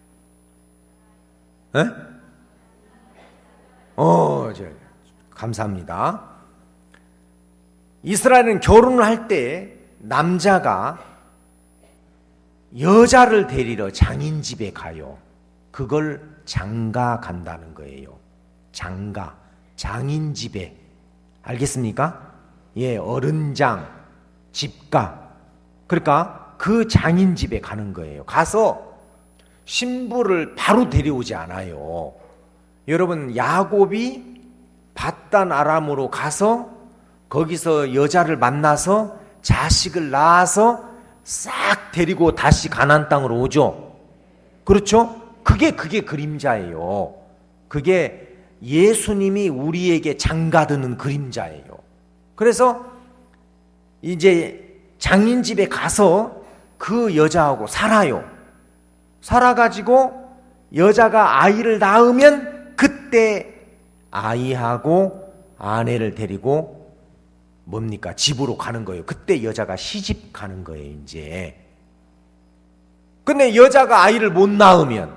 에? 감사합니다. 이스라엘은 결혼을 할 때 남자가 여자를 데리러 장인 집에 가요. 그걸 장가 간다는 거예요. 장가, 장인 집에. 알겠습니까? 예, 어른장, 집가. 그러니까 그 장인 집에 가는 거예요. 가서 신부를 바로 데려오지 않아요. 여러분, 야곱이 밧단 아람으로 가서 거기서 여자를 만나서 자식을 낳아서 싹 데리고 다시 가나안 땅으로 오죠. 그렇죠? 그게 그림자예요. 그게 예수님이 우리에게 장가드는 그림자예요. 그래서 이제 장인 집에 가서 그 여자하고 살아요. 살아가지고 여자가 아이를 낳으면 그때 아이하고 아내를 데리고 뭡니까? 집으로 가는 거예요. 그때 여자가 시집 가는 거예요, 이제. 근데 여자가 아이를 못 낳으면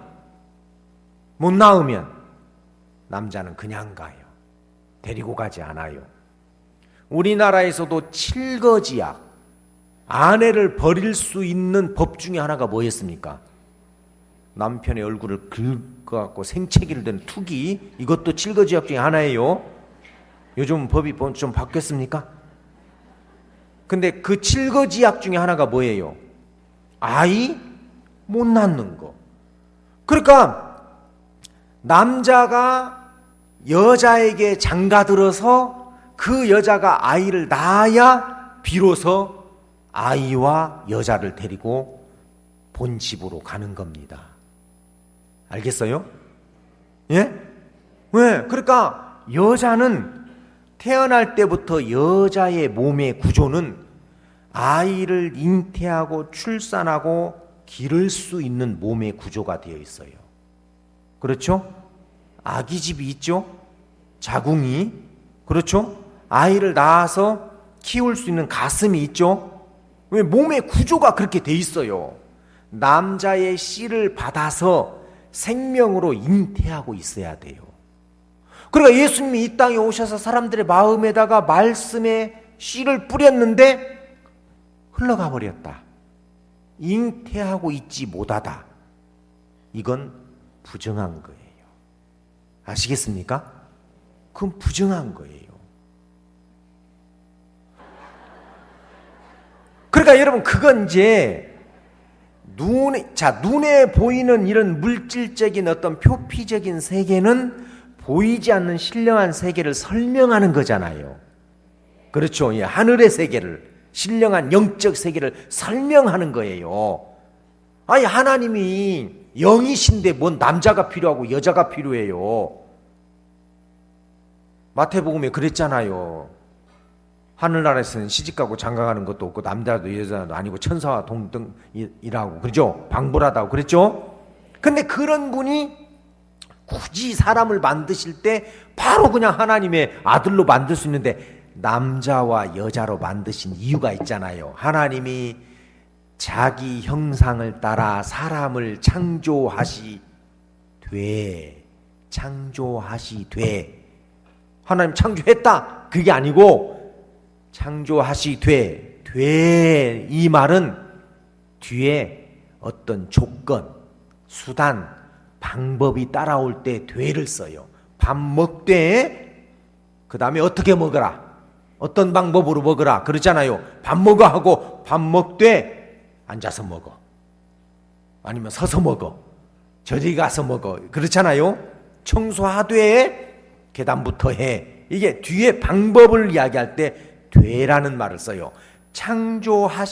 남자는 그냥 가요. 데리고 가지 않아요. 우리나라에서도 칠거지약, 아내를 버릴 수 있는 법 중에 하나가 뭐였습니까? 남편의 얼굴을 긁어갖고 생채기를 댄 투기, 이것도 칠거지약 중에 하나예요. 요즘 법이 좀 바뀌었습니까? 근데 그 칠거지약 중에 하나가 뭐예요? 아이 못 낳는 거. 그러니까 남자가 여자에게 장가들어서 그 여자가 아이를 낳아야 비로소 아이와 여자를 데리고 본 집으로 가는 겁니다. 알겠어요? 예? 왜? 그러니까 여자는 태어날 때부터 여자의 몸의 구조는 아이를 잉태하고 출산하고 기를 수 있는 몸의 구조가 되어 있어요. 그렇죠? 아기집이 있죠? 자궁이. 그렇죠? 아이를 낳아서 키울 수 있는 가슴이 있죠? 왜? 몸의 구조가 그렇게 돼 있어요. 남자의 씨를 받아서 생명으로 잉태하고 있어야 돼요. 그러니까 예수님이 이 땅에 오셔서 사람들의 마음에다가 말씀의 씨를 뿌렸는데 흘러가 버렸다. 잉태하고 있지 못하다. 이건 부정한 거예요. 아시겠습니까? 그건 부정한 거예요. 그러니까 여러분, 그건 이제 눈에 보이는 이런 물질적인 어떤 표피적인 세계는 보이지 않는 신령한 세계를 설명하는 거잖아요. 그렇죠. 예, 하늘의 세계를, 신령한 영적 세계를 설명하는 거예요. 아니, 하나님이 영이신데 뭔 남자가 필요하고 여자가 필요해요. 마태복음에 그랬잖아요. 하늘나라에서는 시집가고 장가가는 것도 없고 남자도 여자도 아니고 천사와 동등이라고 그러죠. 방불하다고 그랬죠. 근데 그런 분이 굳이 사람을 만드실 때 바로 그냥 하나님의 아들로 만들 수 있는데 남자와 여자로 만드신 이유가 있잖아요. 하나님이 자기 형상을 따라 사람을 창조하시되 하나님 창조했다 그게 아니고 창조하시되 이 말은 뒤에 어떤 조건, 수단, 방법이 따라올 때 되를 써요. 밥 먹되 그 다음에 어떻게 먹어라, 어떤 방법으로 먹어라 그러잖아요. 밥 먹어 하고 밥 먹되 앉아서 먹어, 아니면 서서 먹어, 저리 가서 먹어 그렇잖아요. 청소하되 계단부터 해. 이게 뒤에 방법을 이야기할 때 되라는 말을 써요.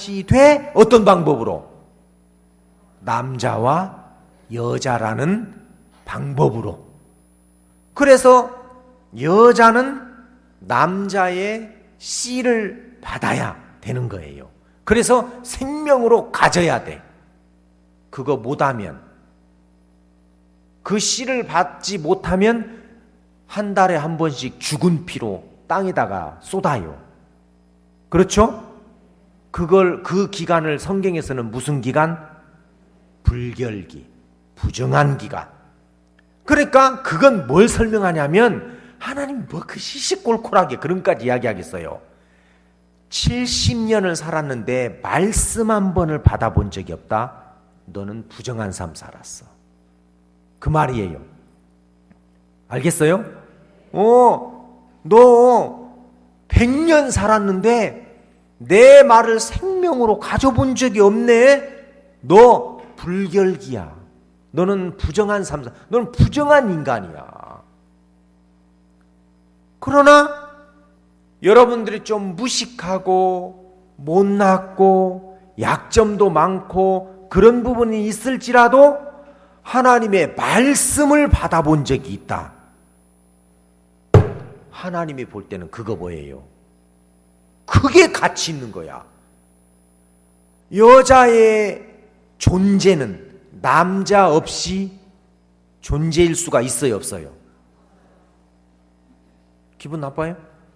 창조하시되 어떤 방법으로? 남자와 여자라는 방법으로. 그래서 여자는 남자의 씨를 받아야 되는 거예요. 그래서 생명으로 가져야 돼. 그거 못하면, 그 씨를 받지 못하면 한 달에 한 번씩 죽은 피로 땅에다가 쏟아요. 그렇죠? 그 기간을 성경에서는 무슨 기간? 불결기, 부정한 기간. 그러니까 그건 뭘 설명하냐면, 하나님 뭐 그 시시콜콜하게 그런까지 이야기하겠어요. 70년을 살았는데 말씀 한 번을 받아본 적이 없다? 너는 부정한 삶 살았어. 그 말이에요. 알겠어요? 너 100년 살았는데 내 말을 생명으로 가져본 적이 없네? 너 불결기야. 너는 부정한 삶, 너는 부정한 인간이야. 그러나 여러분들이 좀 무식하고 못났고 약점도 많고 그런 부분이 있을지라도 하나님의 말씀을 받아본 적이 있다. 하나님이 볼 때는 그거 뭐예요? 그게 가치 있는 거야. 여자의 존재는 남자 없이 존재일 수가 있어요, 없어요? 기분 나빠요?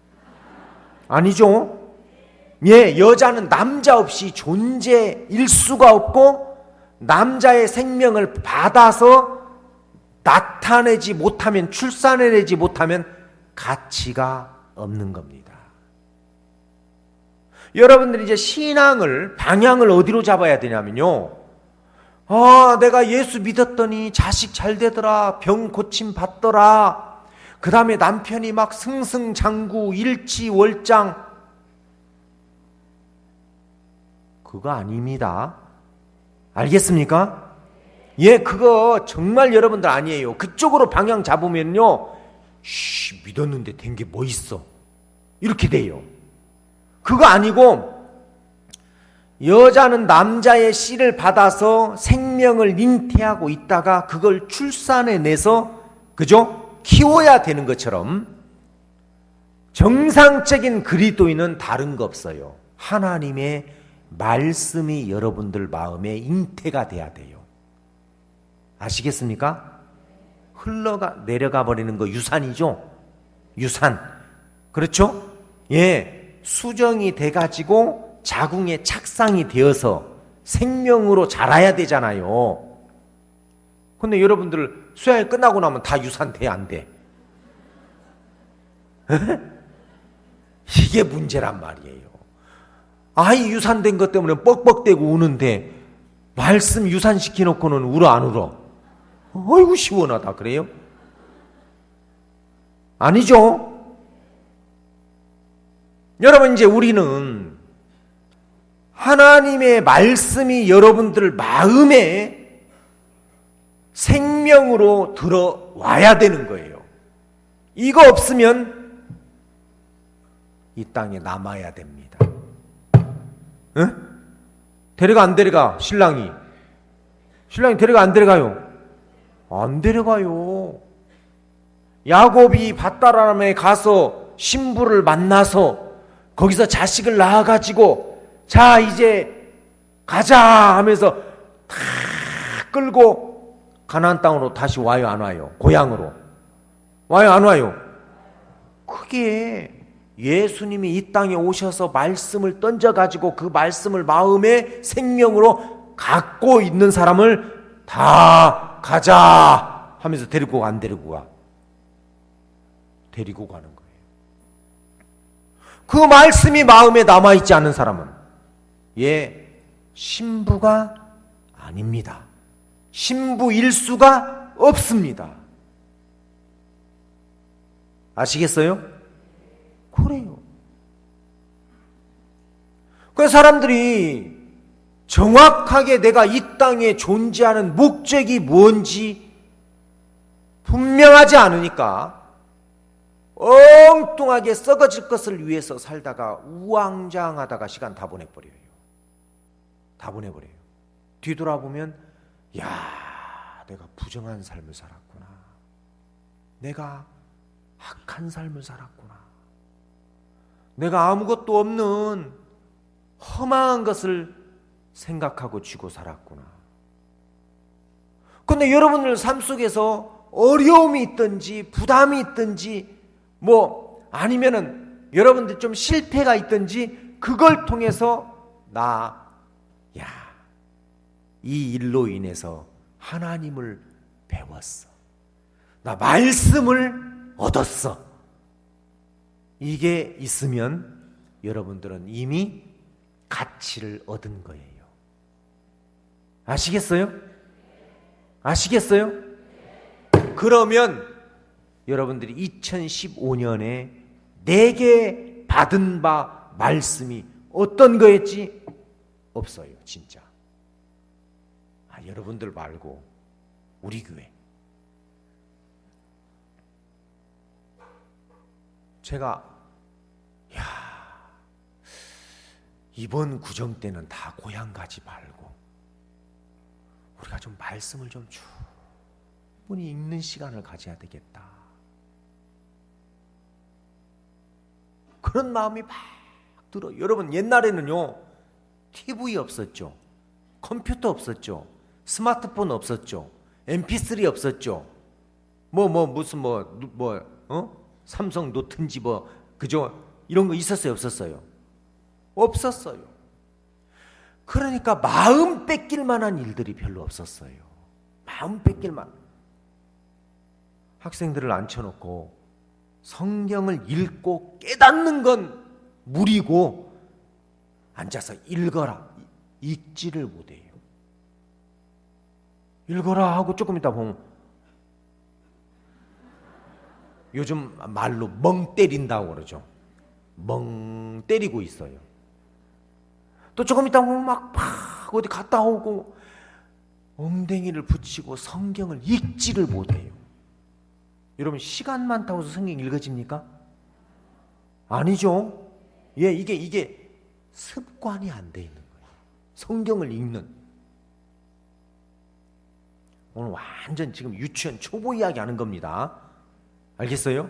아니죠? 예, 여자는 남자 없이 존재일 수가 없고 남자의 생명을 받아서 나타내지 못하면, 출산해내지 못하면 가치가 없는 겁니다. 여러분들이 이제 신앙을, 방향을 어디로 잡아야 되냐면요. 내가 예수 믿었더니 자식 잘 되더라, 병 고침 받더라, 그 다음에 남편이 막 승승장구, 일치월장. 그거 아닙니다. 알겠습니까? 예, 그거 정말 여러분들 아니에요. 그쪽으로 방향 잡으면요, 믿었는데 된 게 뭐 있어? 이렇게 돼요. 그거 아니고, 여자는 남자의 씨를 받아서 생명을 잉태하고 있다가 그걸 출산해내서, 그죠? 키워야 되는 것처럼 정상적인 그리스도인은 다른 거 없어요. 하나님의 말씀이 여러분들 마음에 잉태가 돼야 돼요. 아시겠습니까? 내려가 버리는 거 유산이죠. 유산. 그렇죠? 예, 수정이 돼가지고 자궁에 착상이 되어서 생명으로 자라야 되잖아요. 근데 여러분들 수양이 끝나고 나면 다 유산돼, 안 돼? 이게 문제란 말이에요. 아이 유산된 것 때문에 뻑뻑대고 우는데 말씀 유산시켜놓고는 울어, 안 울어? 어이구 시원하다 그래요? 아니죠? 여러분, 이제 우리는 하나님의 말씀이 여러분들 마음에 생명으로 들어와야 되는 거예요. 이거 없으면 이 땅에 남아야 됩니다. 응? 데려가 안 데려가? 신랑이 데려가 안 데려가요? 안 데려가요. 야곱이 밧다람에 가서 신부를 만나서 거기서 자식을 낳아가지고 자 이제 가자 하면서 다 끌고 가나안 땅으로 다시 와요, 안 와요? 고향으로 와요, 안 와요? 그게 예수님이 이 땅에 오셔서 말씀을 던져가지고 그 말씀을 마음의 생명으로 갖고 있는 사람을 다 가자 하면서 데리고 안 데리고 가? 데리고 가는 거예요. 그 말씀이 마음에 남아있지 않은 사람은 신부가 아닙니다. 신부일 수가 없습니다. 아시겠어요? 그래요. 그 사람들이 정확하게 내가 이 땅에 존재하는 목적이 뭔지 분명하지 않으니까 엉뚱하게 썩어질 것을 위해서 살다가 우왕좌왕하다가 시간 다 보내버려요. 다 보내버려요. 뒤돌아보면 내가 부정한 삶을 살았구나. 내가 악한 삶을 살았구나. 내가 아무것도 없는 허망한 것을 생각하고 쥐고 살았구나. 그런데 여러분들 삶 속에서 어려움이 있든지 부담이 있든지 뭐 아니면은 여러분들 좀 실패가 있든지 그걸 통해서 이 일로 인해서 하나님을 배웠어. 나 말씀을 얻었어. 이게 있으면 여러분들은 이미 가치를 얻은 거예요. 아시겠어요? 아시겠어요? 그러면 여러분들이 2015년에 내게 받은 바 말씀이 어떤 거였지? 없어요, 진짜. 여러분들 말고 우리 교회. 제가 이번 구정 때는 다 고향 가지 말고 우리가 좀 말씀을 좀 충분히 읽는 시간을 가져야 되겠다. 그런 마음이 막 들어요. 여러분 옛날에는요 TV 없었죠. 컴퓨터 없었죠. 스마트폰 없었죠. MP3 없었죠. 삼성 노트인지 그죠? 이런 거 있었어요, 없었어요? 없었어요. 그러니까 마음 뺏길 만한 일들이 별로 없었어요. 마음 뺏길 만한. 학생들을 앉혀놓고 성경을 읽고 깨닫는 건 무리고 앉아서 읽어라. 읽지를 못해요. 읽어라 하고 조금 있다 보면 요즘 말로 멍 때린다고 그러죠. 멍 때리고 있어요. 또 조금 있다 보면 막 어디 갔다 오고 엉덩이를 붙이고 성경을 읽지를 못해요. 여러분 시간 많다고 해서 성경 읽어집니까? 아니죠. 이게 습관이 안 돼 있는 거예요. 성경을 읽는. 오늘 완전 지금 유치원 초보 이야기 하는 겁니다. 알겠어요?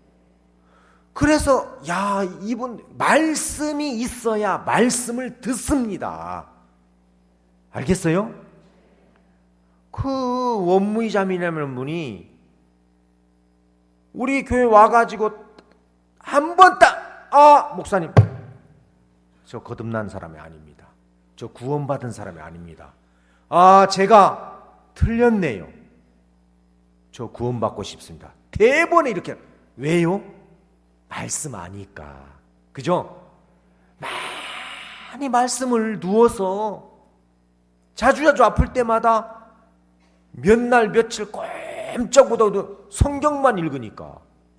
그래서 이분 말씀이 있어야 말씀을 듣습니다. 알겠어요? 그 원무이자매라는 분이 우리 교회 와가지고 한 번 딱 목사님 저 거듭난 사람이 아닙니다. 저 구원받은 사람이 아닙니다. 제가 틀렸네요. 저 구원받고 싶습니다. 대번에 이렇게. 왜요? 말씀 아니까. 그죠? 많이 말씀을 누워서 자주자주 아플 때마다 몇 날 며칠 꼼짝 못하고 성경만 읽으니까.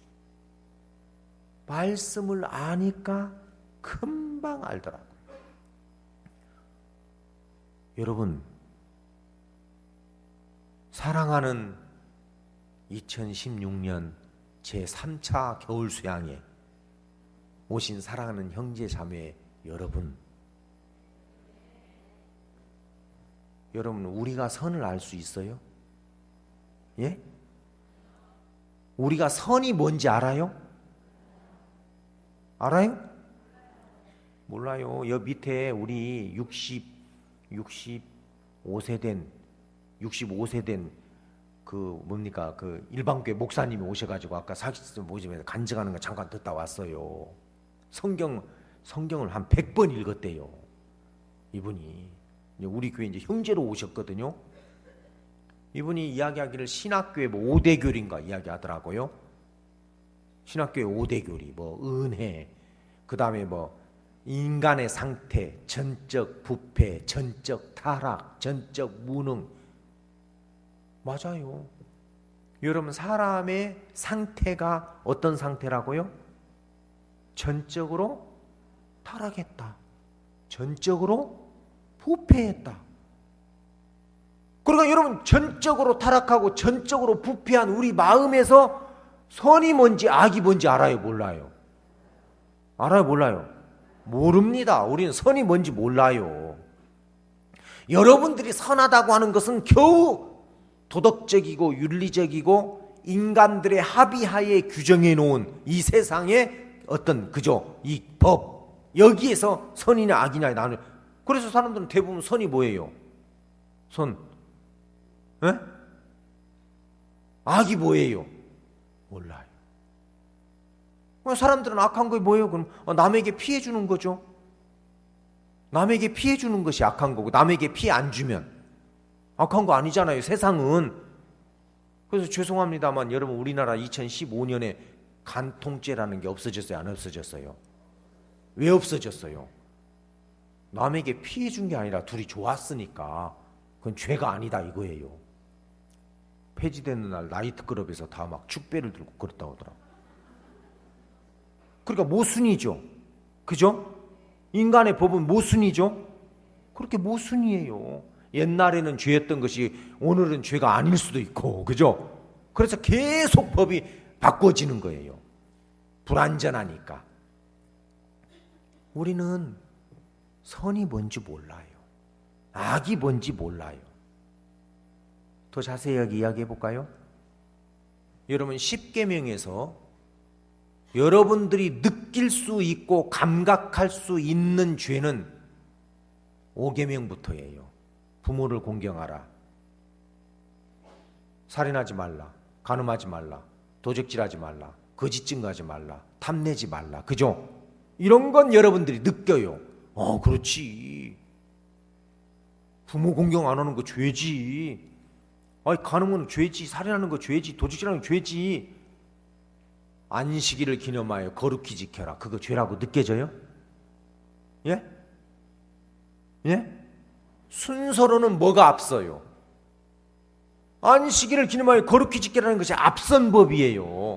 말씀을 아니까 금방 알더라고요. 여러분, 사랑하는 2016년 제3차 겨울수양에 오신 사랑하는 형제 자매 여러분, 우리가 선을 알 수 있어요? 예? 우리가 선이 뭔지 알아요? 알아요? 몰라요. 여기 밑에 우리 65세 된 그 일반교회 목사님이 오셔가지고 아까 사기스터 모집에서 간증하는 거 잠깐 듣다 왔어요. 성경을 한 100번 읽었대요. 이분이 우리 교회 이제 형제로 오셨거든요. 이분이 이야기하기를 신학교의 5대 교리인가 이야기하더라고요. 신학교의 5대 교리, 은혜, 그 다음에 인간의 상태, 전적 부패, 전적 타락, 전적 무능. 맞아요. 여러분 사람의 상태가 어떤 상태라고요? 전적으로 타락했다. 전적으로 부패했다. 그러니까 여러분 전적으로 타락하고 전적으로 부패한 우리 마음에서 선이 뭔지 악이 뭔지 알아요? 몰라요? 알아요? 몰라요? 모릅니다. 우리는 선이 뭔지 몰라요. 여러분들이 선하다고 하는 것은 겨우 도덕적이고 윤리적이고 인간들의 합의하에 규정해 놓은 이 세상의 어떤 그저 이 법, 여기에서 선이냐 악이냐 나는. 그래서 사람들은 대부분 선이 뭐예요? 선. 에? 악이 뭐예요? 몰라요. 사람들은 악한 게 뭐예요? 그럼 남에게 피해 주는 거죠. 남에게 피해 주는 것이 악한 거고, 남에게 피해 안 주면 악한 거 아니잖아요, 세상은. 그래서 죄송합니다만 여러분, 우리나라 2015년에 간통죄라는 게 없어졌어요, 안 없어졌어요? 왜 없어졌어요? 남에게 피해 준 게 아니라 둘이 좋았으니까 그건 죄가 아니다 이거예요. 폐지되는 날 나이트클럽에서 다 막 축배를 들고 그랬다 하더라고. 그러니까 모순이죠. 그죠? 인간의 법은 모순이죠. 그렇게 모순이에요. 옛날에는 죄였던 것이 오늘은 죄가 아닐 수도 있고, 그죠? 그래서 계속 법이 바꿔지는 거예요. 불완전하니까. 우리는 선이 뭔지 몰라요. 악이 뭔지 몰라요. 더 자세하게 이야기해 볼까요? 여러분, 10계명에서 여러분들이 느낄 수 있고 감각할 수 있는 죄는 5계명부터예요. 부모를 공경하라, 살인하지 말라, 간음하지 말라, 도적질하지 말라, 거짓 증거하지 말라, 탐내지 말라. 그죠? 이런 건 여러분들이 느껴요. 그렇지. 부모 공경 안 하는 거 죄지. 간음은 죄지. 살인하는 거 죄지. 도적질하는 거 죄지. 안식일을 기념하여 거룩히 지켜라. 그거 죄라고 느껴져요? 예? 예? 순서로는 뭐가 앞서요? 안식일을 기념하여 거룩히 지켜라는 것이 앞선 법이에요.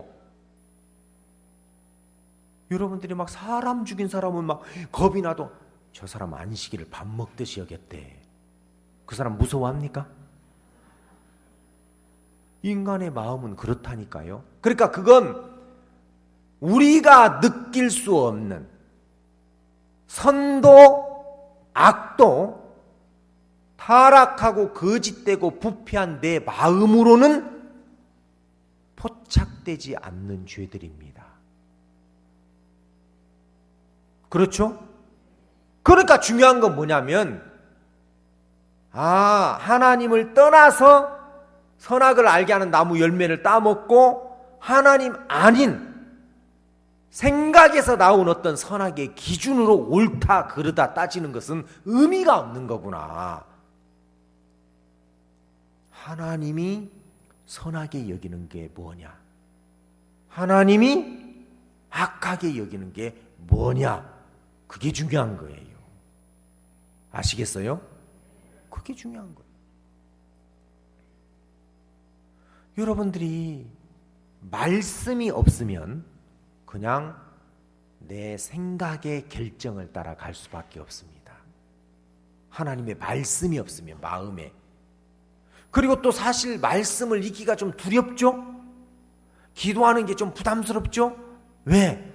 여러분들이 막 사람 죽인 사람은 막 겁이 나도 저 사람 안식일을 밥 먹듯이 여겼대. 그 사람 무서워합니까? 인간의 마음은 그렇다니까요. 그러니까 그건 우리가 느낄 수 없는 선도 악도 타락하고 거짓되고 부패한 내 마음으로는 포착되지 않는 죄들입니다. 그렇죠? 그러니까 중요한 건 뭐냐면 하나님을 떠나서 선악을 알게 하는 나무 열매를 따먹고 하나님 아닌 생각에서 나온 어떤 선악의 기준으로 옳다 그르다 따지는 것은 의미가 없는 거구나. 하나님이 선하게 여기는 게 뭐냐? 하나님이 악하게 여기는 게 뭐냐? 그게 중요한 거예요. 아시겠어요? 그게 중요한 거예요. 여러분들이 말씀이 없으면 그냥 내 생각의 결정을 따라 갈 수밖에 없습니다. 하나님의 말씀이 없으면 마음에. 그리고 또 사실 말씀을 읽기가 좀 두렵죠? 기도하는 게 좀 부담스럽죠? 왜?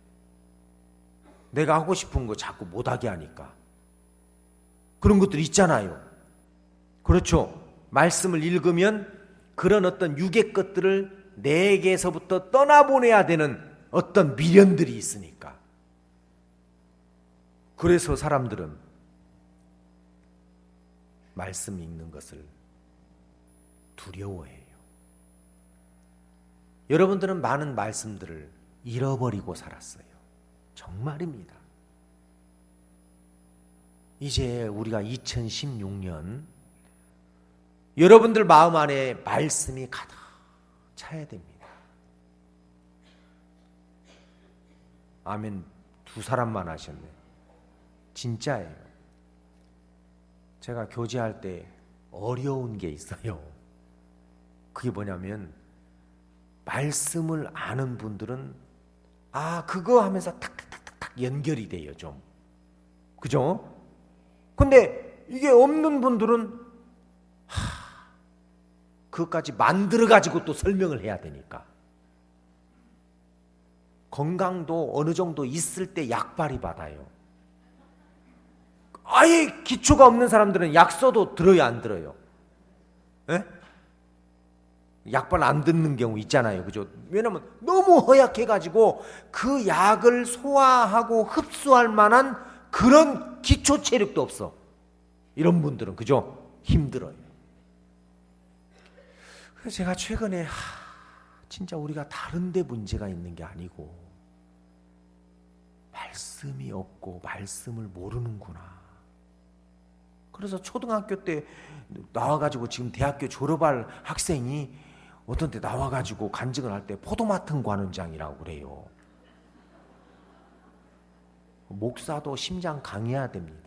내가 하고 싶은 거 자꾸 못하게 하니까. 그런 것들 있잖아요. 그렇죠? 말씀을 읽으면 그런 어떤 육의 것들을 내게서부터 떠나보내야 되는 어떤 미련들이 있으니까. 그래서 사람들은 말씀 읽는 것을 두려워해요. 여러분들은 많은 말씀들을 잃어버리고 살았어요. 정말입니다. 이제 우리가 2016년 여러분들 마음 안에 말씀이 가득 차야 됩니다. 아멘. 두 사람만 하셨네. 진짜예요. 제가 교제할 때 어려운 게 있어요. 그게 뭐냐면 말씀을 아는 분들은 그거 하면서 탁탁탁탁 연결이 돼요, 좀. 그죠? 근데 이게 없는 분들은 그것까지 만들어가지고 또 설명을 해야 되니까. 건강도 어느 정도 있을 때 약발이 받아요. 아예 기초가 없는 사람들은 약 써도 들어요, 안 들어요? 에? 약발 안 듣는 경우 있잖아요. 그죠? 왜냐면 너무 허약해가지고 그 약을 소화하고 흡수할 만한 그런 기초 체력도 없어. 이런 분들은, 그죠? 힘들어요. 그래서 제가 최근에, 진짜 우리가 다른데 문제가 있는 게 아니고, 말씀이 없고, 말씀을 모르는구나. 그래서 초등학교 때 나와가지고 지금 대학교 졸업할 학생이 어떤 때 나와가지고 간증을 할 때 포도마튼 관원장이라고 그래요. 목사도 심장 강해야 됩니다.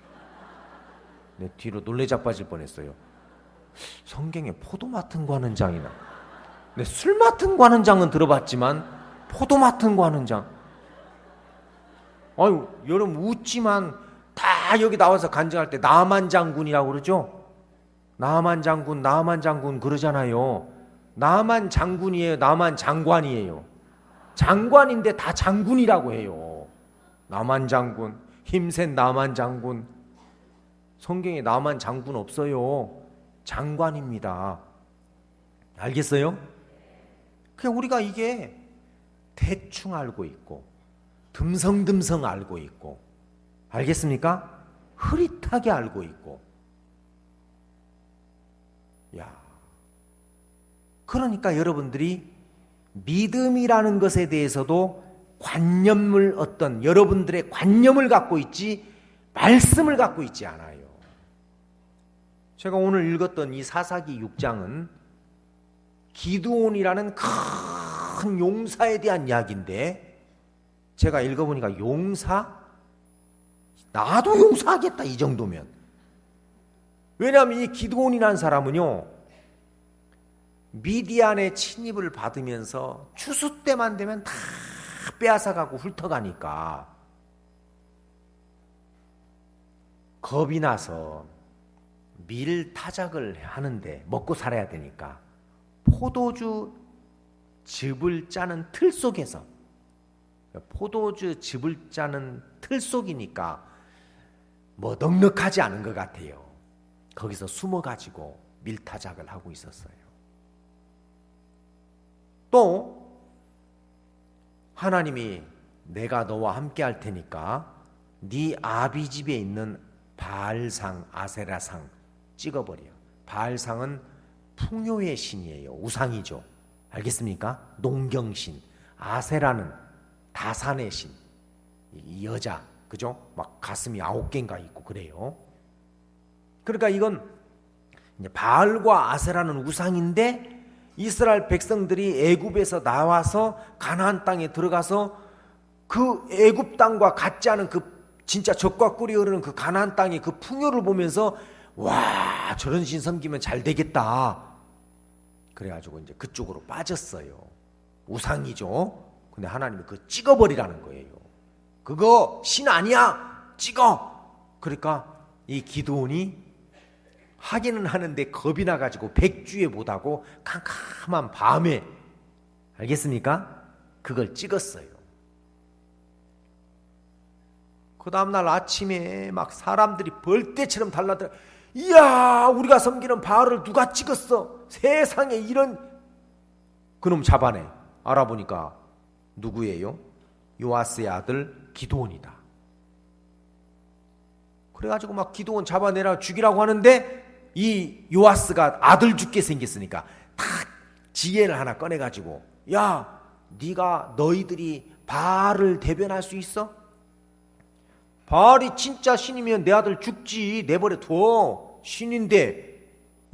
내 뒤로 놀래 자빠질 뻔했어요. 성경에 포도마튼 관원장이나. 술 맡은 관원장은 들어봤지만 포도마튼 관원장. 아유, 여러분 웃지만 다 여기 나와서 간증할 때 나만 장군이라고 그러죠? 나만 장군 그러잖아요. 나만 장군이에요? 나만 장관이에요? 장관인데 다 장군이라고 해요. 나만 장군, 힘센 나만 장군. 성경에 나만 장군 없어요. 장관입니다. 알겠어요? 그냥 우리가 이게 대충 알고 있고 듬성듬성 알고 있고, 알겠습니까? 흐릿하게 알고 있고. 그러니까 여러분들이 믿음이라는 것에 대해서도 관념을, 어떤 여러분들의 관념을 갖고 있지 말씀을 갖고 있지 않아요. 제가 오늘 읽었던 이 사사기 6장은 기드온이라는 큰 용사에 대한 이야기인데, 제가 읽어보니까 용사? 나도 용사하겠다, 이 정도면. 왜냐하면 이 기드온이라는 사람은요, 미디안의 침입을 받으면서 추수 때만 되면 다 빼앗아가고 훑어가니까 겁이 나서 밀 타작을 하는데, 먹고 살아야 되니까 포도주 즙을 짜는 틀 속에서, 포도주 즙을 짜는 틀 속이니까 뭐 넉넉하지 않은 것 같아요. 거기서 숨어가지고 밀타작을 하고 있었어요. 또 하나님이 내가 너와 함께 할 테니까 네 아비 집에 있는 바알상, 아세라상 찍어버려. 바알상은 풍요의 신이에요. 우상이죠. 알겠습니까? 농경신. 아세라는 다산의 신. 이 여자, 그죠? 막 가슴이 9개인가 있고 그래요. 그러니까 이건 이제 바알과 아세라는 우상인데, 이스라엘 백성들이 애굽에서 나와서 가나안 땅에 들어가서 그 애굽 땅과 같지 않은 그 진짜 젖과 꿀이 흐르는 그 가나안 땅의 그 풍요를 보면서, 와, 저런 신 섬기면 잘 되겠다. 그래가지고 이제 그쪽으로 빠졌어요. 우상이죠. 근데 하나님이 그거 찍어버리라는 거예요. 그거 신 아니야, 찍어. 그러니까 이 기드온이 하기는 하는데 겁이 나가지고 백주에 못하고 캄캄한 밤에, 알겠습니까? 그걸 찍었어요. 그 다음날 아침에 막 사람들이 벌떼처럼 달라들어. 이야, 우리가 섬기는 바알을 누가 찍었어? 세상에 이런. 그놈 잡아내. 알아보니까 누구예요? 요아스의 아들 기드온이다. 그래가지고 막 기드온 잡아내라, 죽이라고 하는데, 이 요아스가 아들 죽게 생겼으니까 탁 지혜를 하나 꺼내가지고, 야, 네가 너희들이 바알을 대변할 수 있어? 바알이 진짜 신이면 내 아들 죽지. 내버려 둬. 신인데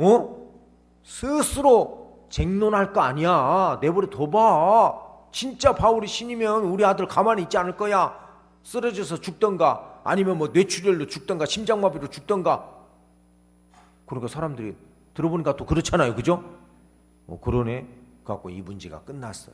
스스로 쟁론할 거 아니야. 내버려 둬봐. 진짜 바울이 신이면 우리 아들 가만히 있지 않을 거야. 쓰러져서 죽던가, 아니면 뭐 뇌출혈로 죽던가, 심장마비로 죽던가. 그러니까 사람들이 들어보니까 또 그렇잖아요. 그죠? 그러네. 갖고 이 문제가 끝났어요.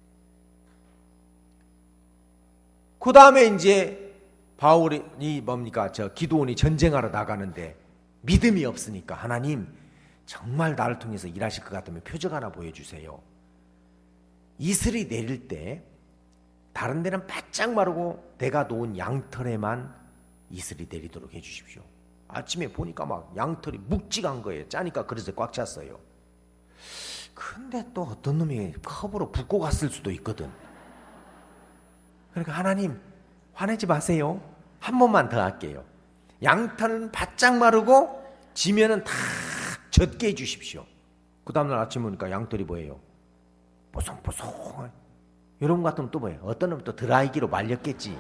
그 다음에 이제 바울이 뭡니까? 기드온이 전쟁하러 나가는데 믿음이 없으니까, 하나님 정말 나를 통해서 일하실 것 같으면 표적 하나 보여주세요. 이슬이 내릴 때 다른 데는 바짝 마르고 내가 놓은 양털에만 이슬이 내리도록 해주십시오. 아침에 보니까 막 양털이 묵직한 거예요. 짜니까 그릇에 꽉 찼어요. 근데 또 어떤 놈이 컵으로 붓고 갔을 수도 있거든. 그러니까 하나님 화내지 마세요. 한 번만 더 할게요. 양털은 바짝 마르고 지면은 다 젖게 해주십시오. 그 다음날 아침 보니까 양털이 뭐예요? 뽀송뽀송. 여러분 같으면 또 뭐예요? 어떤 놈은 또 드라이기로 말렸겠지.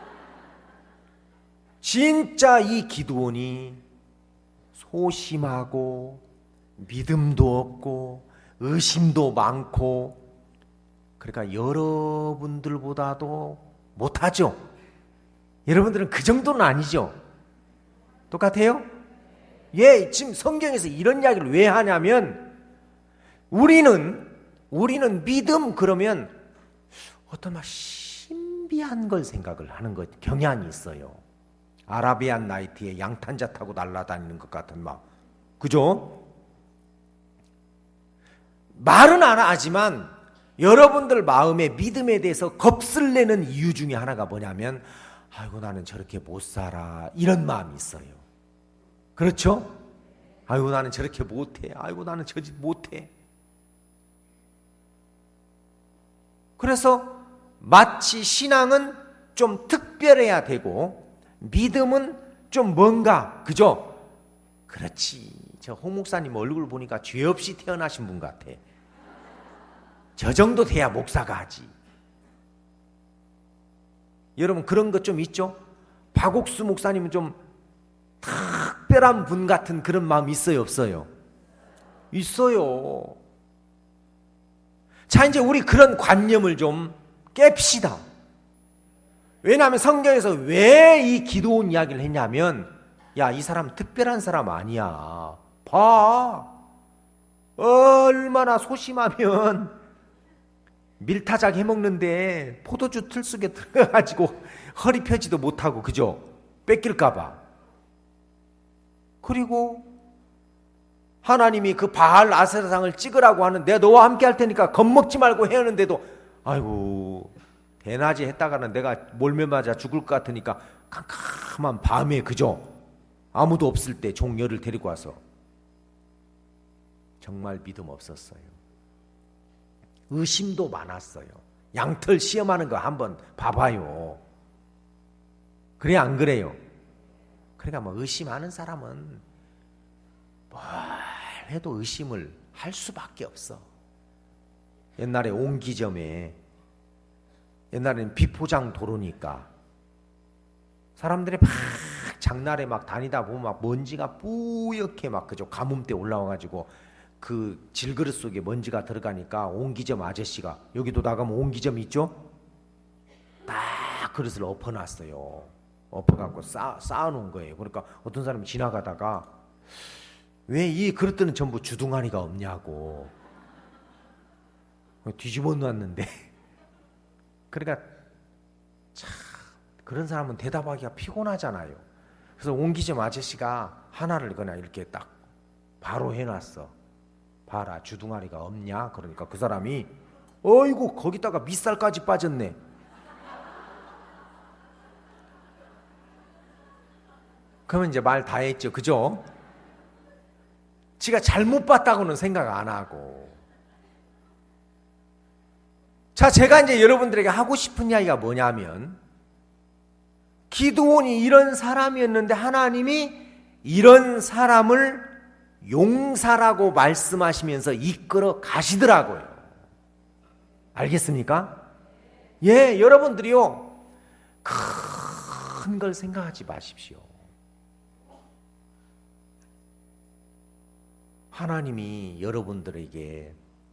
진짜 이 기드온이 소심하고 믿음도 없고 의심도 많고, 그러니까 여러분들보다도 못하죠. 여러분들은 그 정도는 아니죠. 똑같아요? 예, 지금 성경에서 이런 이야기를 왜 하냐면 우리는 믿음 그러면 어떤 막 신비한 걸 생각을 하는 것 경향이 있어요. 아라비안 나이트에 양탄자 타고 날아다니는 것 같은 막, 그죠? 말은 안 하지만 여러분들 마음에 믿음에 대해서 겁을 내는 이유 중에 하나가 뭐냐면, 아이고 나는 저렇게 못 살아, 이런 마음이 있어요. 그렇죠? 아이고 나는 저렇게 못해, 아이고 나는 저 짓 못해. 그래서 마치 신앙은 좀 특별해야 되고 믿음은 좀 뭔가, 그죠? 그렇지, 저 홍 목사님 얼굴 보니까 죄 없이 태어나신 분 같아. 저 정도 돼야 목사가 하지. 여러분 그런 것 좀 있죠? 박옥수 목사님은 좀 특별한 분 같은 그런 마음 있어요, 없어요? 있어요. 자, 이제 우리 그런 관념을 좀 깹시다. 왜냐하면 성경에서 왜 이 기드온 이야기를 했냐면, 야, 이 사람 특별한 사람 아니야. 봐, 얼마나 소심하면 밀타작 해먹는데 포도주 틀 속에 들어가가지고 허리 펴지도 못하고, 그죠? 뺏길까봐. 그리고 하나님이 그 바알 아세라상을 찍으라고 하는데, 내가 너와 함께 할 테니까 겁먹지 말고 해하는데도, 아이고 대낮에 했다가는 내가 몰매 맞아 죽을 것 같으니까 캄캄한 밤에, 그죠? 아무도 없을 때 종려를 데리고 와서. 정말 믿음 없었어요. 의심도 많았어요. 양털 시험하는 거 한번 봐봐요. 그래 안 그래요? 그러니까 뭐 의심하는 사람은 뭘 해도 의심을 할 수밖에 없어. 옛날에 옹기점에, 옛날에는 비포장 도로니까 사람들이 막 장날에 막 다니다 보면 막 먼지가 뿌옇게 막, 그죠? 가뭄때 올라와가지고 그 질그릇 속에 먼지가 들어가니까 옹기점 아저씨가, 여기도 나가면 옹기점 있죠? 딱 그릇을 엎어놨어요. 엎어갖고 쌓아놓은 거예요. 그러니까 어떤 사람이 지나가다가 왜 이 그릇들은 전부 주둥아리가 없냐고 뒤집어 놨는데, 그러니까 참 그런 사람은 대답하기가 피곤하잖아요. 그래서 옹기점 아저씨가 하나를 그냥 이렇게 딱 바로 해놨어. 봐라, 주둥아리가 없냐? 그러니까 그 사람이, 어이구 거기다가 밑살까지 빠졌네. 그러면 이제 말 다 했죠, 그죠? 지가 잘못 봤다고는 생각 안 하고. 자, 제가 이제 여러분들에게 하고 싶은 이야기가 뭐냐면, 기드온이 이런 사람이었는데 하나님이 이런 사람을 용사라고 말씀하시면서 이끌어 가시더라고요. 알겠습니까? 예, 여러분들이요, 큰 걸 생각하지 마십시오. 하나님이 여러분들에게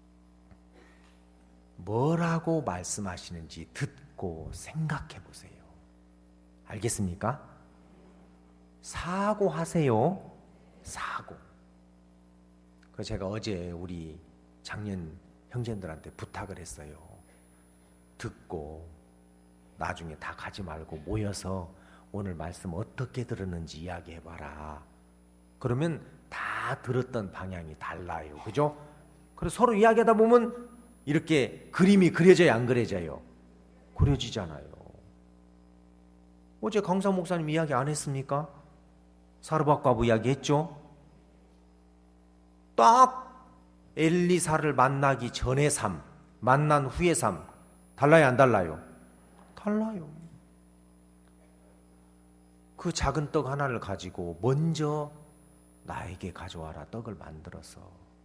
뭐라고 말씀하시는지 듣고 생각해 보세요. 알겠습니까? 사고하세요. 사고. 그래서 제가 어제 우리 작년 형제들한테 부탁을 했어요. 듣고 나중에 다 가지 말고 모여서 오늘 말씀 어떻게 들었는지 이야기해봐라. 그러면 다 들었던 방향이 달라요. 그죠? 그래서 서로 이야기하다 보면 이렇게 그림이 그려져요, 안 그려져요? 그려지잖아요. 어제 강사 목사님 이야기 안 했습니까? 사르밧과부 이야기 했죠? 딱 엘리사를 만나기 전의 삶, 만난 후의 삶 달라요, 안 달라요? 달라요. 그 작은 떡 하나를 가지고 먼저 나에게 가져와라 떡을 만들어서.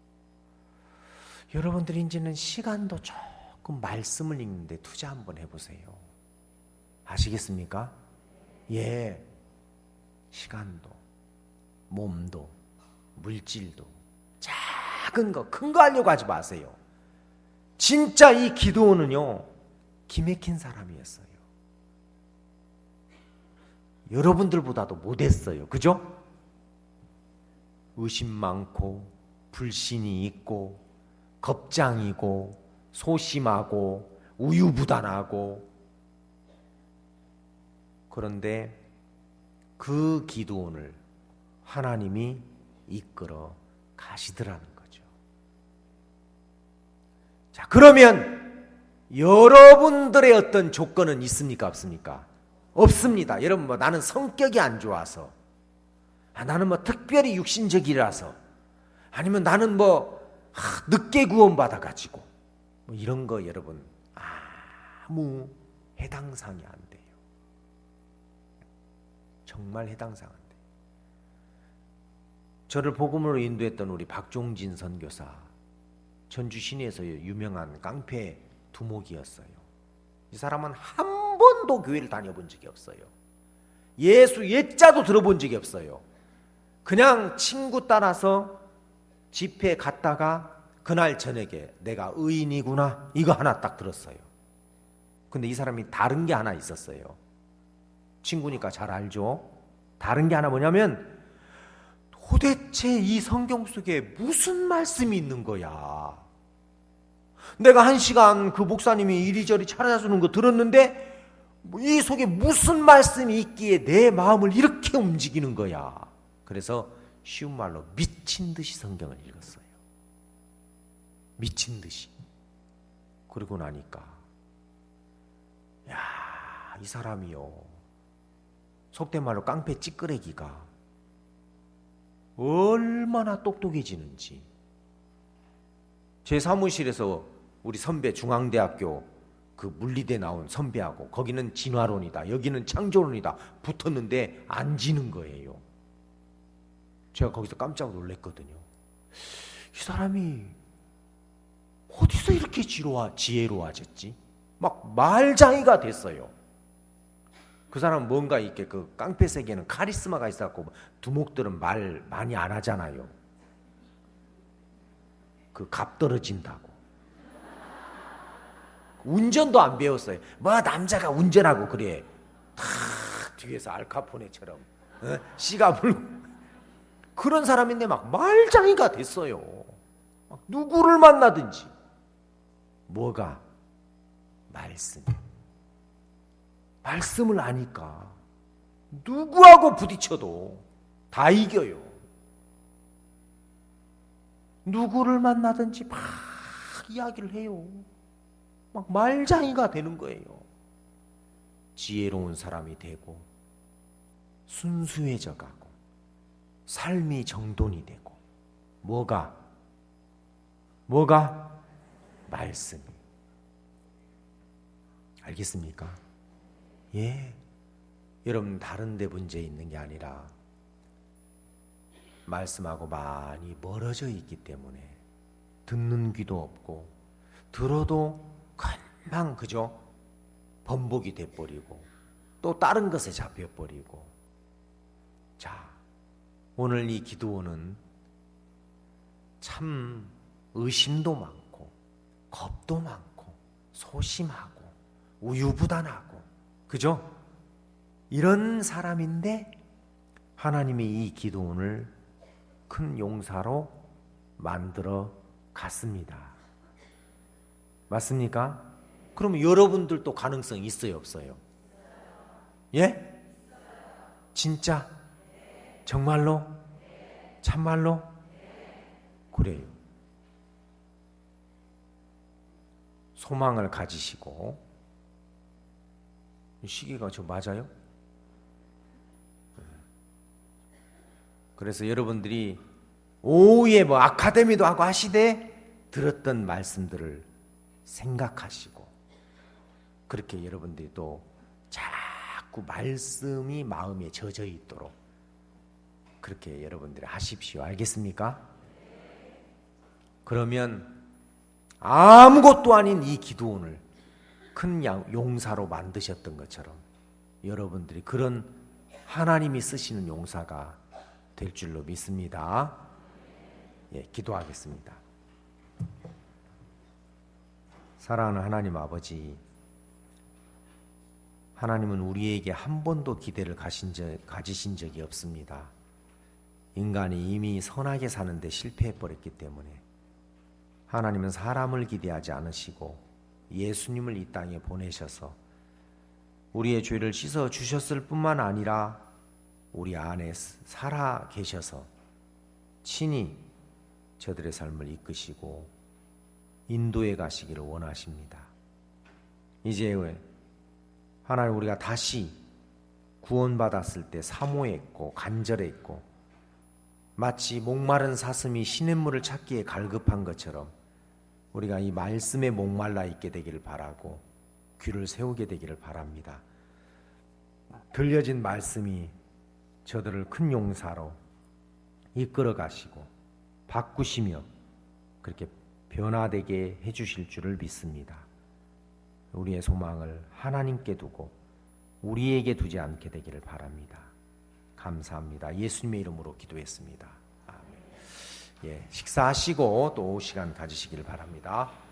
여러분들이 이제는 시간도 조금 말씀을 읽는데 투자 한번 해보세요. 아시겠습니까? 예, 시간도 몸도 물질도 작은 거 큰 거 하려고 하지 마세요. 진짜 이 기도원은요 기맥힌 사람이었어요. 여러분들보다도 못했어요. 그죠? 의심 많고 불신이 있고 겁장이고 소심하고 우유부단하고. 그런데 그 기도원을 하나님이 이끌어 가시더라는 거죠. 자, 그러면 여러분들의 어떤 조건은 있습니까? 없습니까? 없습니다. 여러분, 뭐 나는 성격이 안 좋아서, 나는 뭐 특별히 육신적이라서, 아니면 나는 뭐 늦게 구원받아가지고, 뭐 이런 거 여러분 아무 해당 사항이 안 돼요. 정말 해당 사항 안 돼요. 저를 복음으로 인도했던 우리 박종진 선교사, 전주 시내에서 유명한 깡패 두목이었어요. 이 사람은 한 번도 교회를 다녀본 적이 없어요. 예수 예자도 들어본 적이 없어요. 그냥 친구 따라서 집회 갔다가 그날 저녁에 내가 의인이구나 이거 하나 딱 들었어요. 근데 이 사람이 다른 게 하나 있었어요. 친구니까 잘 알죠. 다른 게 하나 뭐냐면 도대체 이 성경 속에 무슨 말씀이 있는 거야. 내가 1시간 그 목사님이 이리저리 찾아주는 거 들었는데 이 속에 무슨 말씀이 있기에 내 마음을 이렇게 움직이는 거야. 그래서 쉬운 말로 미친 듯이 성경을 읽었어요. 미친 듯이. 그러고 나니까 야, 이 사람이요, 속된 말로 깡패 찌끄레기가 얼마나 똑똑해지는지. 제 사무실에서 우리 선배 중앙대학교 그 물리대 나온 선배하고, 거기는 진화론이다 여기는 창조론이다 붙었는데 안 지는 거예요. 제가 거기서 깜짝 놀랐거든요. 이 사람이 어디서 이렇게 지혜로워졌지? 막 말장이가 됐어요. 그 사람은 뭔가 이렇게 그 깡패 세계는 카리스마가 있어갖고 두목들은 말 많이 안 하잖아요. 그 값 떨어진다고. 운전도 안 배웠어요. 뭐 남자가 운전하고 그래. 다 뒤에서 알카포네처럼 씨가 물고 그런 사람인데 막 말장이가 됐어요. 막 누구를 만나든지 뭐가 말씀을 아니까 누구하고 부딪혀도 다 이겨요. 누구를 만나든지 막 이야기를 해요. 막 말장이가 되는 거예요. 지혜로운 사람이 되고 순수해져 가고 삶이 정돈이 되고 뭐가 말씀이. 알겠습니까? 예. 여러분 다른 데 문제 있는 게 아니라 말씀하고 많이 멀어져 있기 때문에 듣는 귀도 없고 들어도 금방 그죠? 번복이 돼버리고 또 다른 것에 잡혀버리고. 자, 오늘 이 기도원은 참 의심도 많고 겁도 많고 소심하고 우유부단하고 그죠? 이런 사람인데 하나님이 이 기도원을 큰 용사로 만들어 갔습니다. 맞습니까? 그럼 여러분들도 가능성이 있어요, 없어요? 예? 진짜? 정말로? 참말로? 그래요. 소망을 가지시고. 시기가 저 맞아요? 그래서 여러분들이 오후에 뭐 아카데미도 하고 하시되 들었던 말씀들을 생각하시고 그렇게 여러분들이 또 자꾸 말씀이 마음에 젖어 있도록 그렇게 여러분들이 하십시오. 알겠습니까? 그러면 아무것도 아닌 이 기드온을 큰 용사로 만드셨던 것처럼 여러분들이 그런 하나님이 쓰시는 용사가 될 줄로 믿습니다. 예, 기도하겠습니다. 사랑하는 하나님 아버지, 하나님은 우리에게 한 번도 기대를 가지신 적이 없습니다. 인간이 이미 선하게 사는데 실패해버렸기 때문에 하나님은 사람을 기대하지 않으시고 예수님을 이 땅에 보내셔서 우리의 죄를 씻어 주셨을 뿐만 아니라 우리 안에 살아 계셔서 친히 저들의 삶을 이끄시고 인도해 가시기를 원하십니다. 이제 하나님 우리가 다시 구원받았을 때 사모했고 간절했고 마치 목마른 사슴이 시냇물을 찾기에 갈급한 것처럼 우리가 이 말씀에 목말라 있게 되기를 바라고 귀를 세우게 되기를 바랍니다. 들려진 말씀이 저들을 큰 용사로 이끌어 가시고 바꾸시며 그렇게 변화되게 해주실 줄을 믿습니다. 우리의 소망을 하나님께 두고 우리에게 두지 않게 되기를 바랍니다. 감사합니다. 예수님의 이름으로 기도했습니다. 아멘. 예, 식사하시고 또 시간 가지시기를 바랍니다.